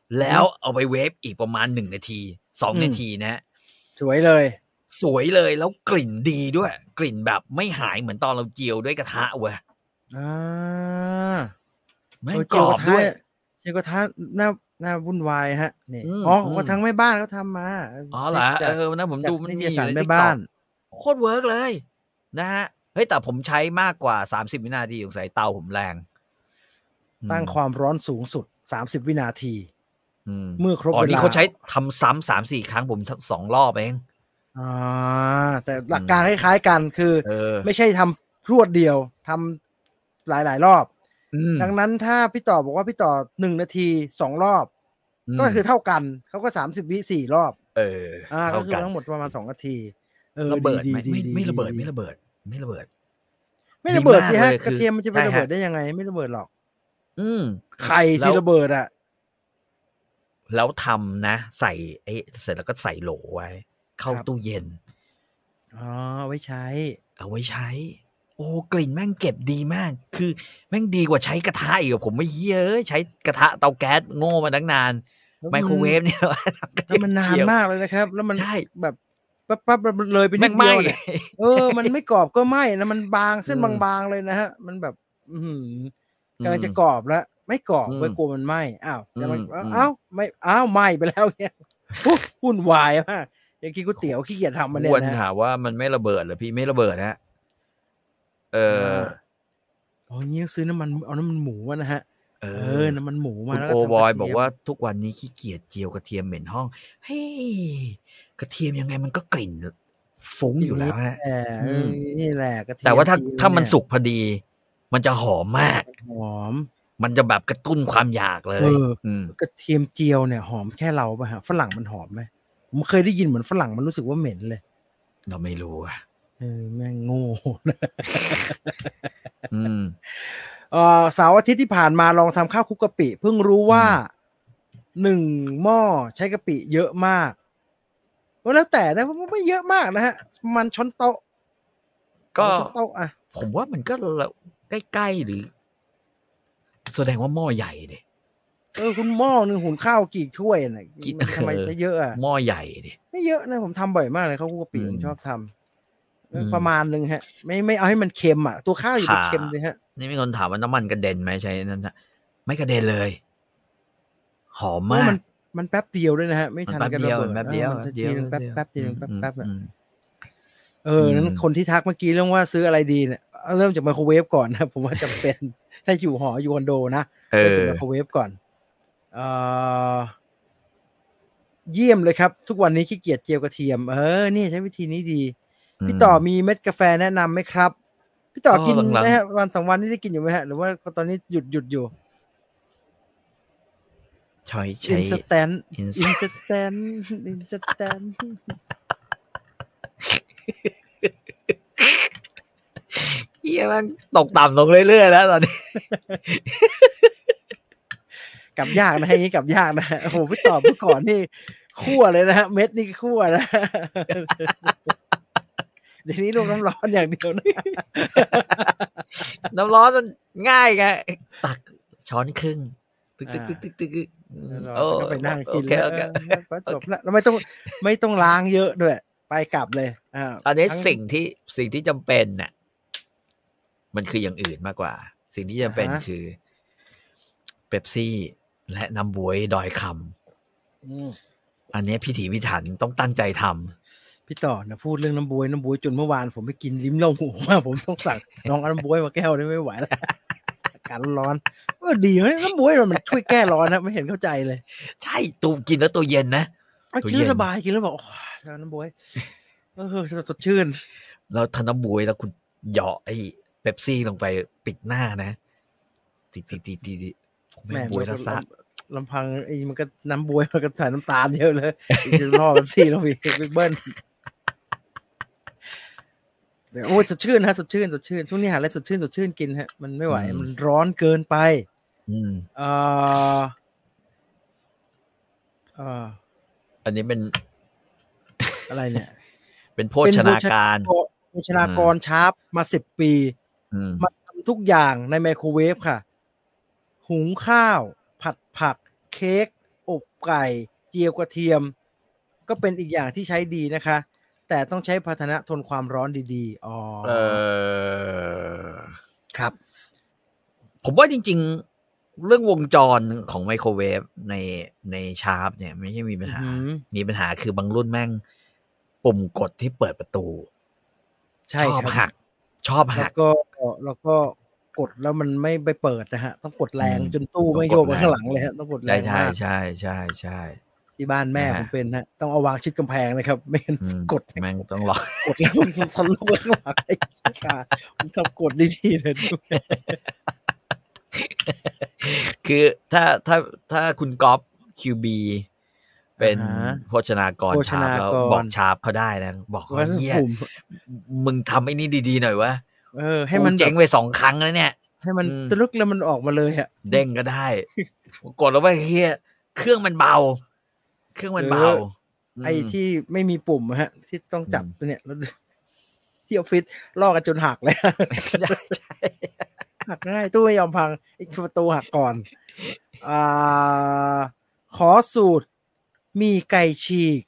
แล้วเอาไปเวฟอีกประมาณหนึ่งนาทีสองนาทีนะสวยเลยสวยเลยแล้วกลิ่นดีด้วยกลิ่นแบบไม่หายเหมือนตอนเราเจียวด้วยกระทะเว้ยอ่าแม่งกรอบด้วยเจียวกระทะน่าน่าวุ่นวายฮะนี่อ๋อคนทั้งแม่บ้านเขาทำมาอ๋อเหรอเออนะผมดูมันมีอยู่ในแม่บ้านโคตรเวิร์กเลยนะฮะเฮ้ยแต่ผมใช้มากกว่าสามสิบวินาทีสงสัยเตาผมแรงตั้งความร้อนสูงสุดสามสิบวินาทีเมื่อครบเวลาอ๋อนี่เขาใช้ทำซ้ำสามสี่ครั้งผมสองรอบเองอ่าแต่หลักการคล้ายๆกันคือไม่ใช่ทำรวดเดียวทำหลายๆรอบดังนั้นถ้าพี่ต่อบอกว่าพี่ต่อหนึ่งนาทีสองรอบก็คือเท่ากันเขาก็สามสิบวิสี่รอบเอออ่าก็คือทั้งหมดประมาณสองนาทีเออระเบิดไหมไม่ไม่ระเบิดไม่ระเบิดไม่ระเบิดไม่ระเบิดสิฮะกระเทียมมันจะไประเบิดได้ยังไงไม่ระเบิดหรอกอืมไข่สิระเบิดอ่ะแล้วทำนะใส่ไอ้เสร็จแล้วก็ใส่โหลไว้เข้าตู้เย็นอ๋อไว้ใช้เอาไว้ใช้โอ้กลิ่นแม่งเก็บดีมากคือแม่งดีกว่าใช้กระทะอีกผมไม่เยอะใช้กระทะเตาแก๊สโง่มาตั้งนานไมโครเวฟเนี่ยแล้วมันนานมากเลยนะครับแล้วมันแบบปั๊บปั๊บเลยไปนิดเดียวเนี่ยเออมันไม่กรอบก็ไม่นะมันบางเส้นบางๆเลยนะฮะมันแบบอือกำลังจะกรอบแล้วไม่กรอบไว้กลัวมันไหม้อ้าวแต่มันอ้าวไม่อ้าวไหม้ไปแล้วเนี่ยวุ่นวายมากอย่างกินก๋วยเตี๋ยวขี้เกียจทำมันเนี่ยนะควรถามว่ามันไม่ระเบิดเหรอพี่ไม่ระเบิดนะเอออ๋องี้ซื้อน้ำมันเอาน้ำมันหมูนะฮะเออน้ำมันหมูมาแล้วโอบอยบอกว่าทุกวันนี้ขี้เกียจเจียวกระเทียมเหม็นห้องเฮ้ยกระเทียมยังไงมันก็กลิ่นฟุ้งอยู่แล้วฮะนี่แหละกระเทียมแต่ว่าถ้าถ้ามันสุกพอดีมันจะหอมมากหอมมันจะแบบกระตุ้นความอยากเลยกระเทียมเจียวเนี่ยหอมแค่เราป่ะฮะฝรั่งมันหอมไหมผมเคยได้ยินเหมือนฝรั่งมันรู้สึกว่าเหม็นเลยเราไม่รู้อ่ะเออแม่งโง่อืมเอ่อเสาร์อาทิตย์ที่ผ่านมาลองทำข้าวคลุกกะปิเพิ่งรู้ว่าหนึ่งหม้อใช้กะปิเยอะมากแล้วแต่นะไม่เยอะมากนะฮะมันช้อนโต๊ะก็โต๊ะอ่ะผมว่ามันก็ใกล้ๆหรือแสดงว่าหม้อใหญ่ดิเออคุณหม้อนึงหุงข้าวกี่ถ้วยน่ะทำไมจะเยอะอ่ะหม้อใหญ่ดิไม่เยอะนะผมทำบ่อยมากเลยข้าวคลุกกะปิผมชอบทำประมาณนึงฮะไม่ไม่เอาให้มันเค็มอ่ะตัวข้าวอยู่เป็นเค็มเลยฮะนี่มีคนถามว่าน้ำมันกระเด็นไหมใช่นั่นนะไม่กระเด็นเลยหอมมากมันมันแป๊บเดียวด้วยนะฮะไม่ทันกันระเบิดแป๊บเดียวทีนึงแป๊บแป๊บทีนึงแป๊บแป๊บเออนั้นคนที่ทักเมื่อกี้เรื่องว่าซื้ออะไรดีเนี่ยเริ่มจากไมโครเวฟก่อนนะผมว่าจำเป็นถ้าอยู่หออยู่คอนโดนะเริ่มจากไมโครเวฟก่อนเอ่อเยี่ยมเลยครับทุกวันนี้ขี้เกียจเจียวกระเทียมเออนี่ใช้วิธีนี้ดีพี่ต่อมีเม็ดกาแฟแนะนำไหมครับพี่ต่อกินไหมฮะวันสองวันนี้ได้กินอยู่ไหมฮะหรือว่าตอนนี้หยุดหยุดอยู่ใช่ใช่ instant instant instant เฮียมันตกต่ำลงเรื่อยๆแล้วตอนนี้กลับยากนะให้นี้กลับยากนะโอ้โหพี่ต่อเมื่อก่อนนี่คั่วเลยนะฮะเม็ดนี่คั่วนะเดี๋ยวนี้ลงน้ำร้อนอย่างเดียวนะน้ำร้อนมันง่ายไงตักช้อนครึ่งตึกตึกตึกตึกตึกโอ้ไปนั่งกินแล้วก็จบแล้วไม่ต้องไม่ต้องล้างเยอะด้วยไปกลับเลยอ่าอันนี้สิ่งที่สิ่งที่จำเป็นน่ะมันคืออย่างอื่นมากกว่าสิ่งที่จำเป็นคือเป๊ปซี่และน้ำบ๊วยดอยคำอันนี้พิถีพิถันต้องตั้งใจทำพี่ต่อนะพูดเรื่องน้ำบ๊วยน้ำบ๊วยจนเมื่อวานผมไปกินลิ้มลงหูมาผมต้องสั่งน้องน้ำบ๊วยมาแก้วได้ไม่ไหวแล้วอากาศร้อนเออดีไหมน้ำบ๊วยมันช่วยแก้ร้อนนะไม่เห็นเข้าใจเลยใช่ตูกินแล้วตัวเย็นนะกินแล้วสบายกินแล้วบอกโอ้น้ำบ๊วยเออสดชื่นแล้วทานน้ำบ๊วยแล้วคุณเหยาะไอ้เป๊ปซี่ลงไปปิดหน้านะติดติดติดติดแม่บ๊วยแล้วซะลำพังไอ้มันก็น้ำบ๊วยมันก็ใส่น้ำตาลเยอะเลยจะล่อเป๊ปซี่ลงไปเบิ้ลโอ้สดชื่นฮะสดชื่นสดชื่นช่วงนี้หาอะไรสดชื่นสดชื่นกินฮะมันไม่ไหวมันร้อนเกินไปอืมเอ่อเอ่ออันนี้เป็นอะไรเนี่ยเป็นโภชนาการโภชนากรชาร์ปมาสิบปีมาทำทุกอย่างในไมโครเวฟค่ะหุงข้าวผัดผักเค้กโออบไก่เจียวกระเทียมก็เป็นอีกอย่างที่ใช้ดีนะคะแต่ต้องใช้ภาชนะทนความร้อนดีๆอ๋อเออครับผมว่าจริงๆเรื่องวงจรของไมโครเวฟในในชาร์ปเนี่ยไม่ใช่มีปัญหามีปัญหาคือบางรุ่นแม่งปุ่มกดที่เปิดประตูใช่ครับหักชอบหักแล้วก็แล้วก็กดแล้วมันไม่ไปเปิดนะฮะต้องกดแรงจนตู้ไม่โยกไปข้างหลังเลยฮะต้องกดแรงมากใช่ใช่ใช่ที่บ้านแม่ผมเป็นฮะต้องเอาวางชิดกำแพงเลยครับไม่งั้นกดแม่งต้องรอกดแล้วมันทะลุข้างหลังไอ้ขาผมทำกดดีๆเลยคือถ้าถ้าถ้าคุณก๊อฟ คิว บี เป็นโภชนากรชาร์ปแล้วบอกชาร์ปเขาได้นะบอกว่าเหี้ยมึงทำไอ้นี่ดีๆหน่อยวะเออให้มันเจ๊งไปสองครั้งแล้วเนี่ยให้มันตลึกแล้วมันออกมาเลยอ่ะเด้งก็ได้กดแล้วว่าเฮียเครื่องมันเบาเครื่องมันเบาไอ้ที่ไม่มีปุ่มฮะที่ต้องจับตัวเนี้ยแล้วที่ออฟฟิศลอกกันจนหักเลยหักง่ายตู้ไม่ยอมพังไอ้ประตูหักก่อนอ่าขอสูตรมีไก่ฉีก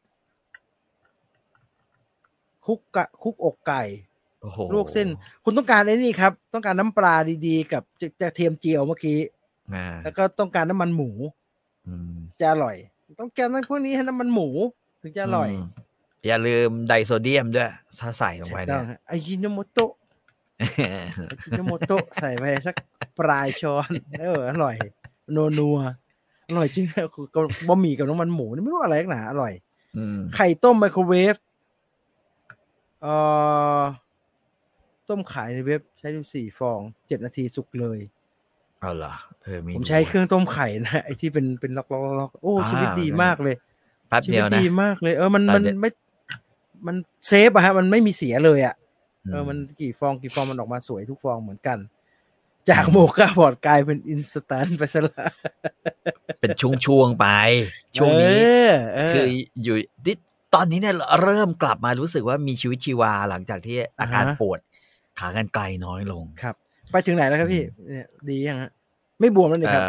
คุกกะคุกอกไก่ลวกเส้นคุณต้องการไอ้นี่ครับต้องการน้ำปลาดีๆกับจะเทียมเจียวเมื่อกี้แล้วก็ต้องการน้ำมันหมูจะอร่อยต้องการทั้งพวกนี้ให้น้ำมันหมูถึงจะอร่อยอย่าลืมไดโซเดียมด้วยถ้าใส่ลงไปเนี่ยไอจิโนโมโตะไอจิโนโมโตะใส่ไปสักปลายช้อนเอออร่อยนัวๆอร่อยจริงๆคือบะหมี่กับน้ำมันหมูนี่ไม่รู้อะไรหนาอร่อยไข่ต้มไมโครเวฟเอ่อต้มขายในเว็บใช้ดูสี่ฟองเจ็ดนาทีสุกเลยเอาล่ะเออมีผมใช้เครื่องต้มไข่นะไอ้ที่เป็นเป็นล็อกๆๆโอ้ชีวิตดีมากเลยแป๊บเดียวนะดีมากเลยเออมันมันไม่มันเซฟอะฮะมันไม่มีเสียเลยอะเออมันกี่ฟองกี่ฟองมันออกมาสวยทุกฟองเหมือนกันจากโมคาพอดกลายเป็นอินสแตนต์ไปซะละเป็นช่วงๆไปช่วงนี้คืออยู่ตอนนี้เนี่ยเริ่มกลับมารู้สึกว่ามีชีวิตชีวาหลังจากที่อาการปวดขากรรไกรน้อยลงครับไปถึงไหนแล้วครับพี่เนี่ยดียังฮะไม่บวมแล้วนี่ครับ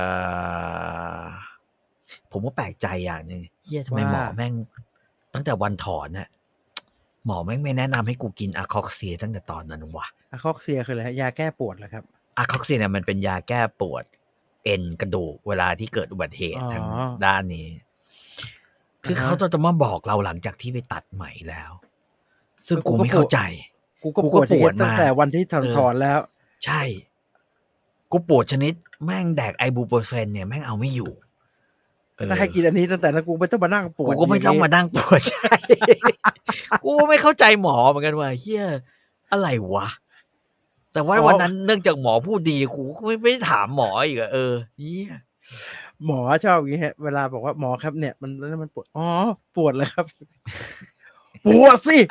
ผมก็แปลกใจอย่างนึงเฮียทำไมหมอแม่งตั้งแต่วันถอนน่ะหมอแม่งไม่แนะนำให้กูกินอะคอกเซียตั้งแต่ตอนนั้นวะอะคอกเซียคืออะไรฮะยาแก้ปวดเหรอครับอะคอกเซียเนี่ยมันเป็นยาแก้ปวดเอ็นกระดูกเวลาที่เกิดอุบัติเหตุทางด้านนี้คือเขาจะมาบอกเราหลังจากที่ไปตัดไหมแล้วซึ่งกูไม่เข้าใจกูก็ปวดปวดตั้งแต่วันที่ถอนถอนแล้วใช่กูปวดชนิดแม่งแดกไอบูโปรเฟนเนี่ยแม่งเอาไม่อยู่ถ้าให้กินอันนี้ตั้งแต่นั้นกูไม่ต้องมานั่งปวดกูก็ไม่ต้องมานั่งปวดใช่กูไม่เข้าใจหมอเหมือนกันว่าเฮียอะไรวะแต่ว่าวันนั้นเนื่องจากหมอพูดดีกูไม่ไม่ถามหมออีกอะเออเฮียหมอชอบอย่างนี้ฮะเวลาบอกว่าหมอครับเนี่ยมันแล้วมันปวดอ๋อปวดเลยครับปวดสิ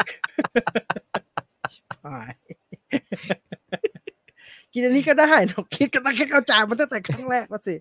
กินอันนี้ก็ได้เนาะคิดกันตั้งแค่เข้าใจมันตั้งแต่ครั้งแรกแล้วสิ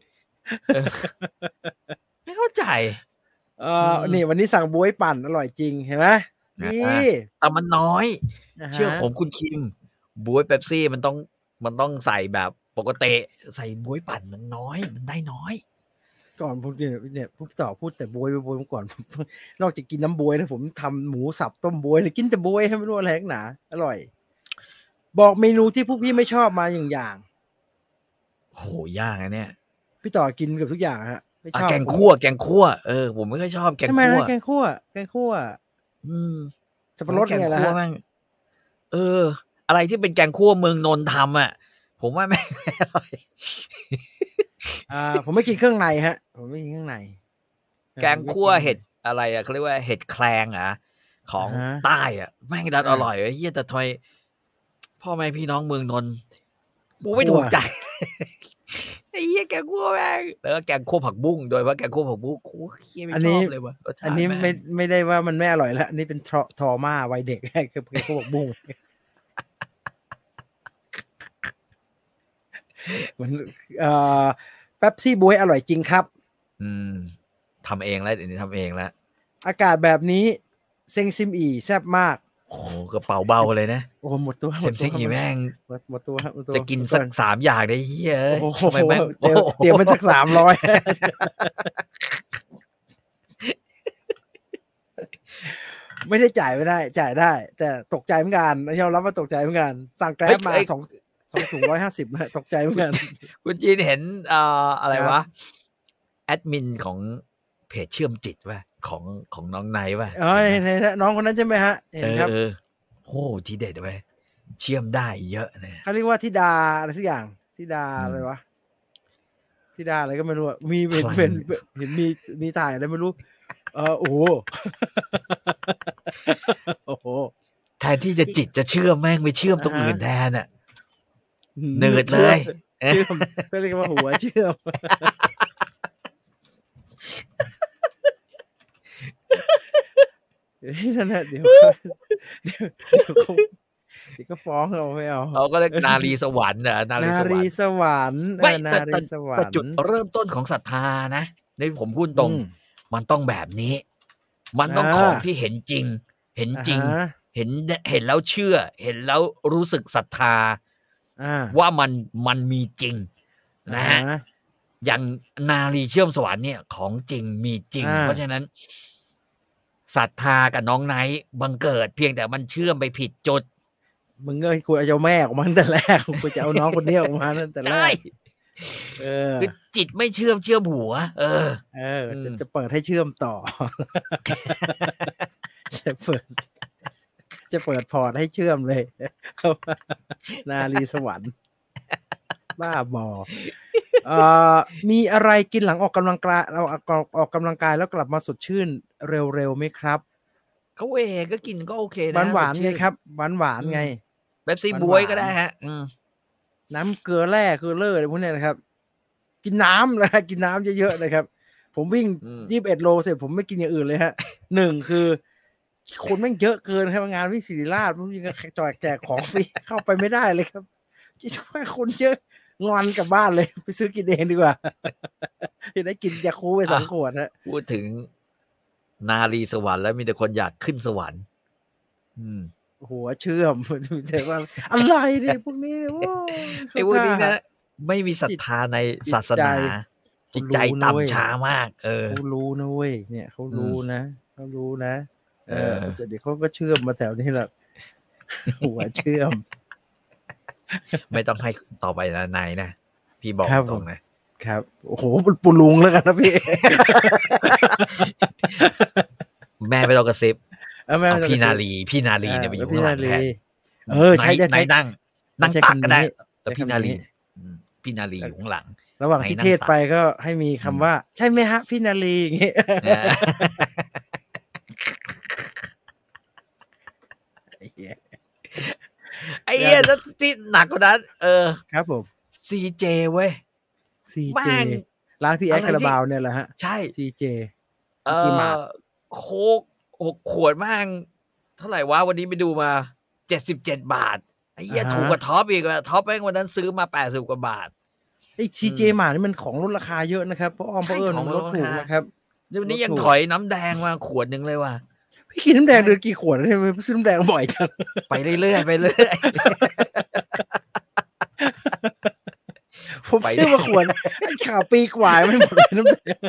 ไม่เข้าใจเออนี่วันนี้สั่งบ๊วยปั่นอร่อยจริงเห็นไหมนี่แต่มันน้อยเชื่อผมคุณคิมบ๊วยเป๊ปซี่มันต้องมันต้องใส่แบบปกติใส่บ๊วยปั่นมันน้อยมันได้น้อยก่อนผมเนี่ยเนี่ยพูดต่อพูดแต่บ๊วยบ๊วยก่อนผมนอกจากกินน้ำบ๊วยนะผมทำหมูสับต้มบ๊วยเลยกินแต่บ๊วยให้ไม่รู้อะไรหนาอร่อยบอกเมนูที่พวกพี่ไม่ชอบมาอย่างอย่างโหยากนะเนี่ยพี่ต่อกินกับทุกอย่างฮะไม่ชอบแกงคั่วแกงคั่วเออผมไม่ค่อยชอบแกงคั่วแกงคั่วแกงคั่วอืมสับปะรดไงล่ะฮะเอออะไรที่เป็นแกงคั่วเมืองนนท์ทำอ่ะผมว่าไม่อร่อยอ่าผมไม่กินเครื่องในฮะผมไม่กินเครื่องในแกงคั่วเห็ดอะไรอ่ะเขาเรียกว่าเห็ดแคลงอ่ะของใต้อ่ะแม่งดันอร่อยไอ้เหี้ยแต่ทำไมพ่อแม่พี่น้องเมืองนนท์กูไม่ถูกใจไอ้เหี้ยแกงคั่วแม่งแล้วก็แกงคั่วผักบุ้งโดยว่าแกงคั่วผักบุ้งกูเหี้ยไม่ชอบเลยว่ะอันนี้ไม่ไม่ได้ว่ามันไม่อร่อยแล้วอันนี้เป็นทรมาวัยเด็กคือแกงคั่วผักบุ้งเหมือนเอ่อเป๊ปซี่บ๊วยอร่อยจริงครับอืมทำเองแล้วเดี๋ยวนี้ทำเองแล้วอากาศแบบนี้เซ็งซิมอีแซ่บมากโอ้กระเป๋าเบาเลยนะโอ้หมดตัวเซ็งซิมอีแม่งหมดตัวจะกินสักสามอย่างได้เฮ้ยทำไมแม่งเตรียมมันสักสามร้อยไม่ได้จ่ายไม่ได้จ่ายได้ แต่ตกใจเหมือนกันยอมรับว่าตกใจเหมือนกันสั่งแกร็บมาสองสองถุงร้อยห้าสิบตกใจเหมือนกันคุณจีนเห็นเอ่ออะไรวะแอดมินของเพจเชื่อมจิตป่ะของของน้องไนท์ป่ะอ๋อน้องคนนั้นใช่ไหมฮะเห็นครับเออโอ้ทีเด็ดเว้ยเชื่อมได้เยอะเนี่ยเขาเรียกว่าธิดาอะไรสักอย่างธิดาอะไรวะธิดาอะไรก็ไม่รู้มีเป็นเป็นเห็นมีมีถ่ายอะไรไม่รู้เออโอ้โหโอ้โหแทนที่จะจิตจะเชื่อมแม่งไปเชื่อมตรงอื่นแทนอ่ะเนิร์ดเลยเชื่อมก็เรียกว่าหัวเชื่อมเฮ้ยนั่นแหละเดี๋ยวเดี๋ยวเดี๋ยวเขาเดี๋ยวก็ฟ้องเราไม่เอาเขาก็เรียกนารีสวรรค์นะนารีสวรรค์ไม่นารีสวรรค์จุดเริ่มต้นของศรัทธานะในผมพูดตรงมันต้องแบบนี้มันต้องของที่เห็นจริงเห็นจริงเห็นเห็นแล้วเชื่อเห็นแล้วรู้สึกศรัทธาว่ามันมันมีจริงนะฮะอย่างนารีเชื่อมสวรรค์เนี่ยของจริงมีจริงเพราะฉะนั้นศรัทธากับน้องไนท์บังเกิดเพียงแต่มันเชื่อมไปผิดจุดมึงก็ควรเอาแม่ออกมาตั้งแต่แรกกูจะเอาน้องคนนี้ออกมาตั้งแต่แรกเออคือจิตไม่เชื่อมเชื่อมหัวเออเออจะจะเปิดให้เชื่อมต่อจะเปิดจะเปิดพอร์ตให้เชื่อมเลยเข้านารีสวรรค์บ้าบอเอ่อมีอะไรกินหลังออกกำลังกายเราออกกำลังกายแล้วกลับมาสดชื่นเร็วๆไหมครับเขาเวก็กินก็โอเคนะหวานๆไงครับหวานๆไงเป๊ปซี่บวยก็ได้ฮะน้ำเกลือแร่เกลือเลอร์อะไรพวกนี้นะครับกินน้ำนะกินน้ำเยอะๆนะครับผมวิ่งยี่สิบเอ็ดโลเสร็จผมไม่กินอย่างอื่นเลยฮะหนึ่งคือคนแม่งเยอะเกินครับงานวิ่งศิริราชมันวิ่งจอยแจกของฟรีเข้าไปไม่ได้เลยครับคิดว่าคนเยอะงอนกลับบ้านเลยไปซื้อกินเองดีกว่าจะได้กินยาคูไปสองขวดฮะพูดถึงนารีสวรรค์แล้วมีแต่คนอยากขึ้นสวรรค์หัวเชื่อมแต่ว่าอะไรเนี่ยพวกนี้ไอ้พวกนี้นะไม่มีศรัทธาในศาสนาจิตใจต่ำช้ามากเออเขารู้นะเว้ยเนี่ยเขารู้นะเขารู้นะเออจะเดี๋ยวเขาก็เชื่อมมาแถวนี้แหละหัวเชื่อมไม่ต้องให้ต่อไปนะนายนะพี่บอกตรงนะครับโอ้โหปูลุงแล้วกันนะพี่แม่ไม่ต้องกระซิบเอาพี่นาลีพี่นาลีเนี่ยไปอยู่ข้างหลังแทนเออใช่ใช่นั่งนั่งตักก็ได้แต่พี่นาลีพี่นาลีอยู่ข้างหลังระหว่างที่เทศไปก็ให้มีคำว่าใช่ไหมฮะพี่นาลีอย่างเงี้ยไอ้เหี้ยแล้วที่หนักกว่านั้นเออครับผมซี เจ เว้ยซี เจ ร้านพี่แอคคาราบาวเนี่ยแหละฮะใช่ซี เจเออโค้กหกขวดมั่งเท่าไหร่วะวันนี้ไปดูมาเจ็ดสิบเจ็ดบาทไอ้เหี้ยถูกกว่าท็อปอีกอ่ะท็อปแม่งวันนั้นซื้อมาแปดสิบกว่าบาทไอ้ ซี เจ มานี่มันของลดราคาเยอะนะครับเพราะอ้อมเพราะเอิญมันลดถูกนะครับเดี๋ยวนี้ยังถอยน้ำแดงมาขวดนึงเลยว่ะพี่กินน้ำแดงเดือนกี่ขวดเนี่ยไปซื้อน้ำแดงบ่อยจังไปเรื่อยๆไปเรื่อยผมซื้อมาขวดไอ้ข่าวปีกว่าไม่หมดเลยน้ำแดง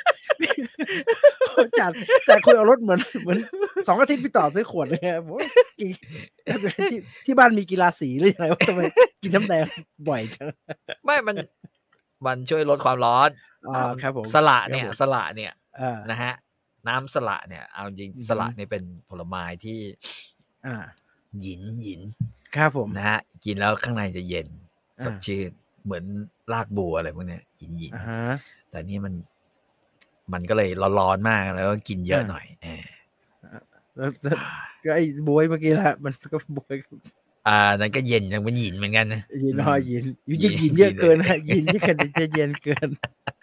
จัดจัดคุยเอารถเหมือนเหมือนสองอาทิตย์พี่ต่อซื้อขวดเลยผมกี่ที่ที่บ้านมีกีฬาสีหรือยังไงว่าทำไมกินน้ำแดงบ่อยจังไม่มันมันช่วยลดความร้อนอ๋อครับผมสละเนี่ยสละเนี่ยนะฮะน้ำสละเนี่ยเอาจริงสละเนี่ยเป็นผลไม้ที่อ่าหยินหยินครับผมนะฮะกินแล้วข้างในจะเย็นสดชื่นเหมือนรากบัวอะไรพวกเนี้ยหยินหยินแต่นี่มันมันก็เลยร้อนๆมากแล้วก็กินเยอะหน่อยเออแล้วก็ไอ้บวยเมื่อกี้แหละมันก็บวยอ่านั่นก็เย็นยังเป็นหยินเหมือนกันนะหยินน้อยหยินอยู่ยิ่งหยินเยอะเกินฮะหยินยิ่งจะเย็นเกิน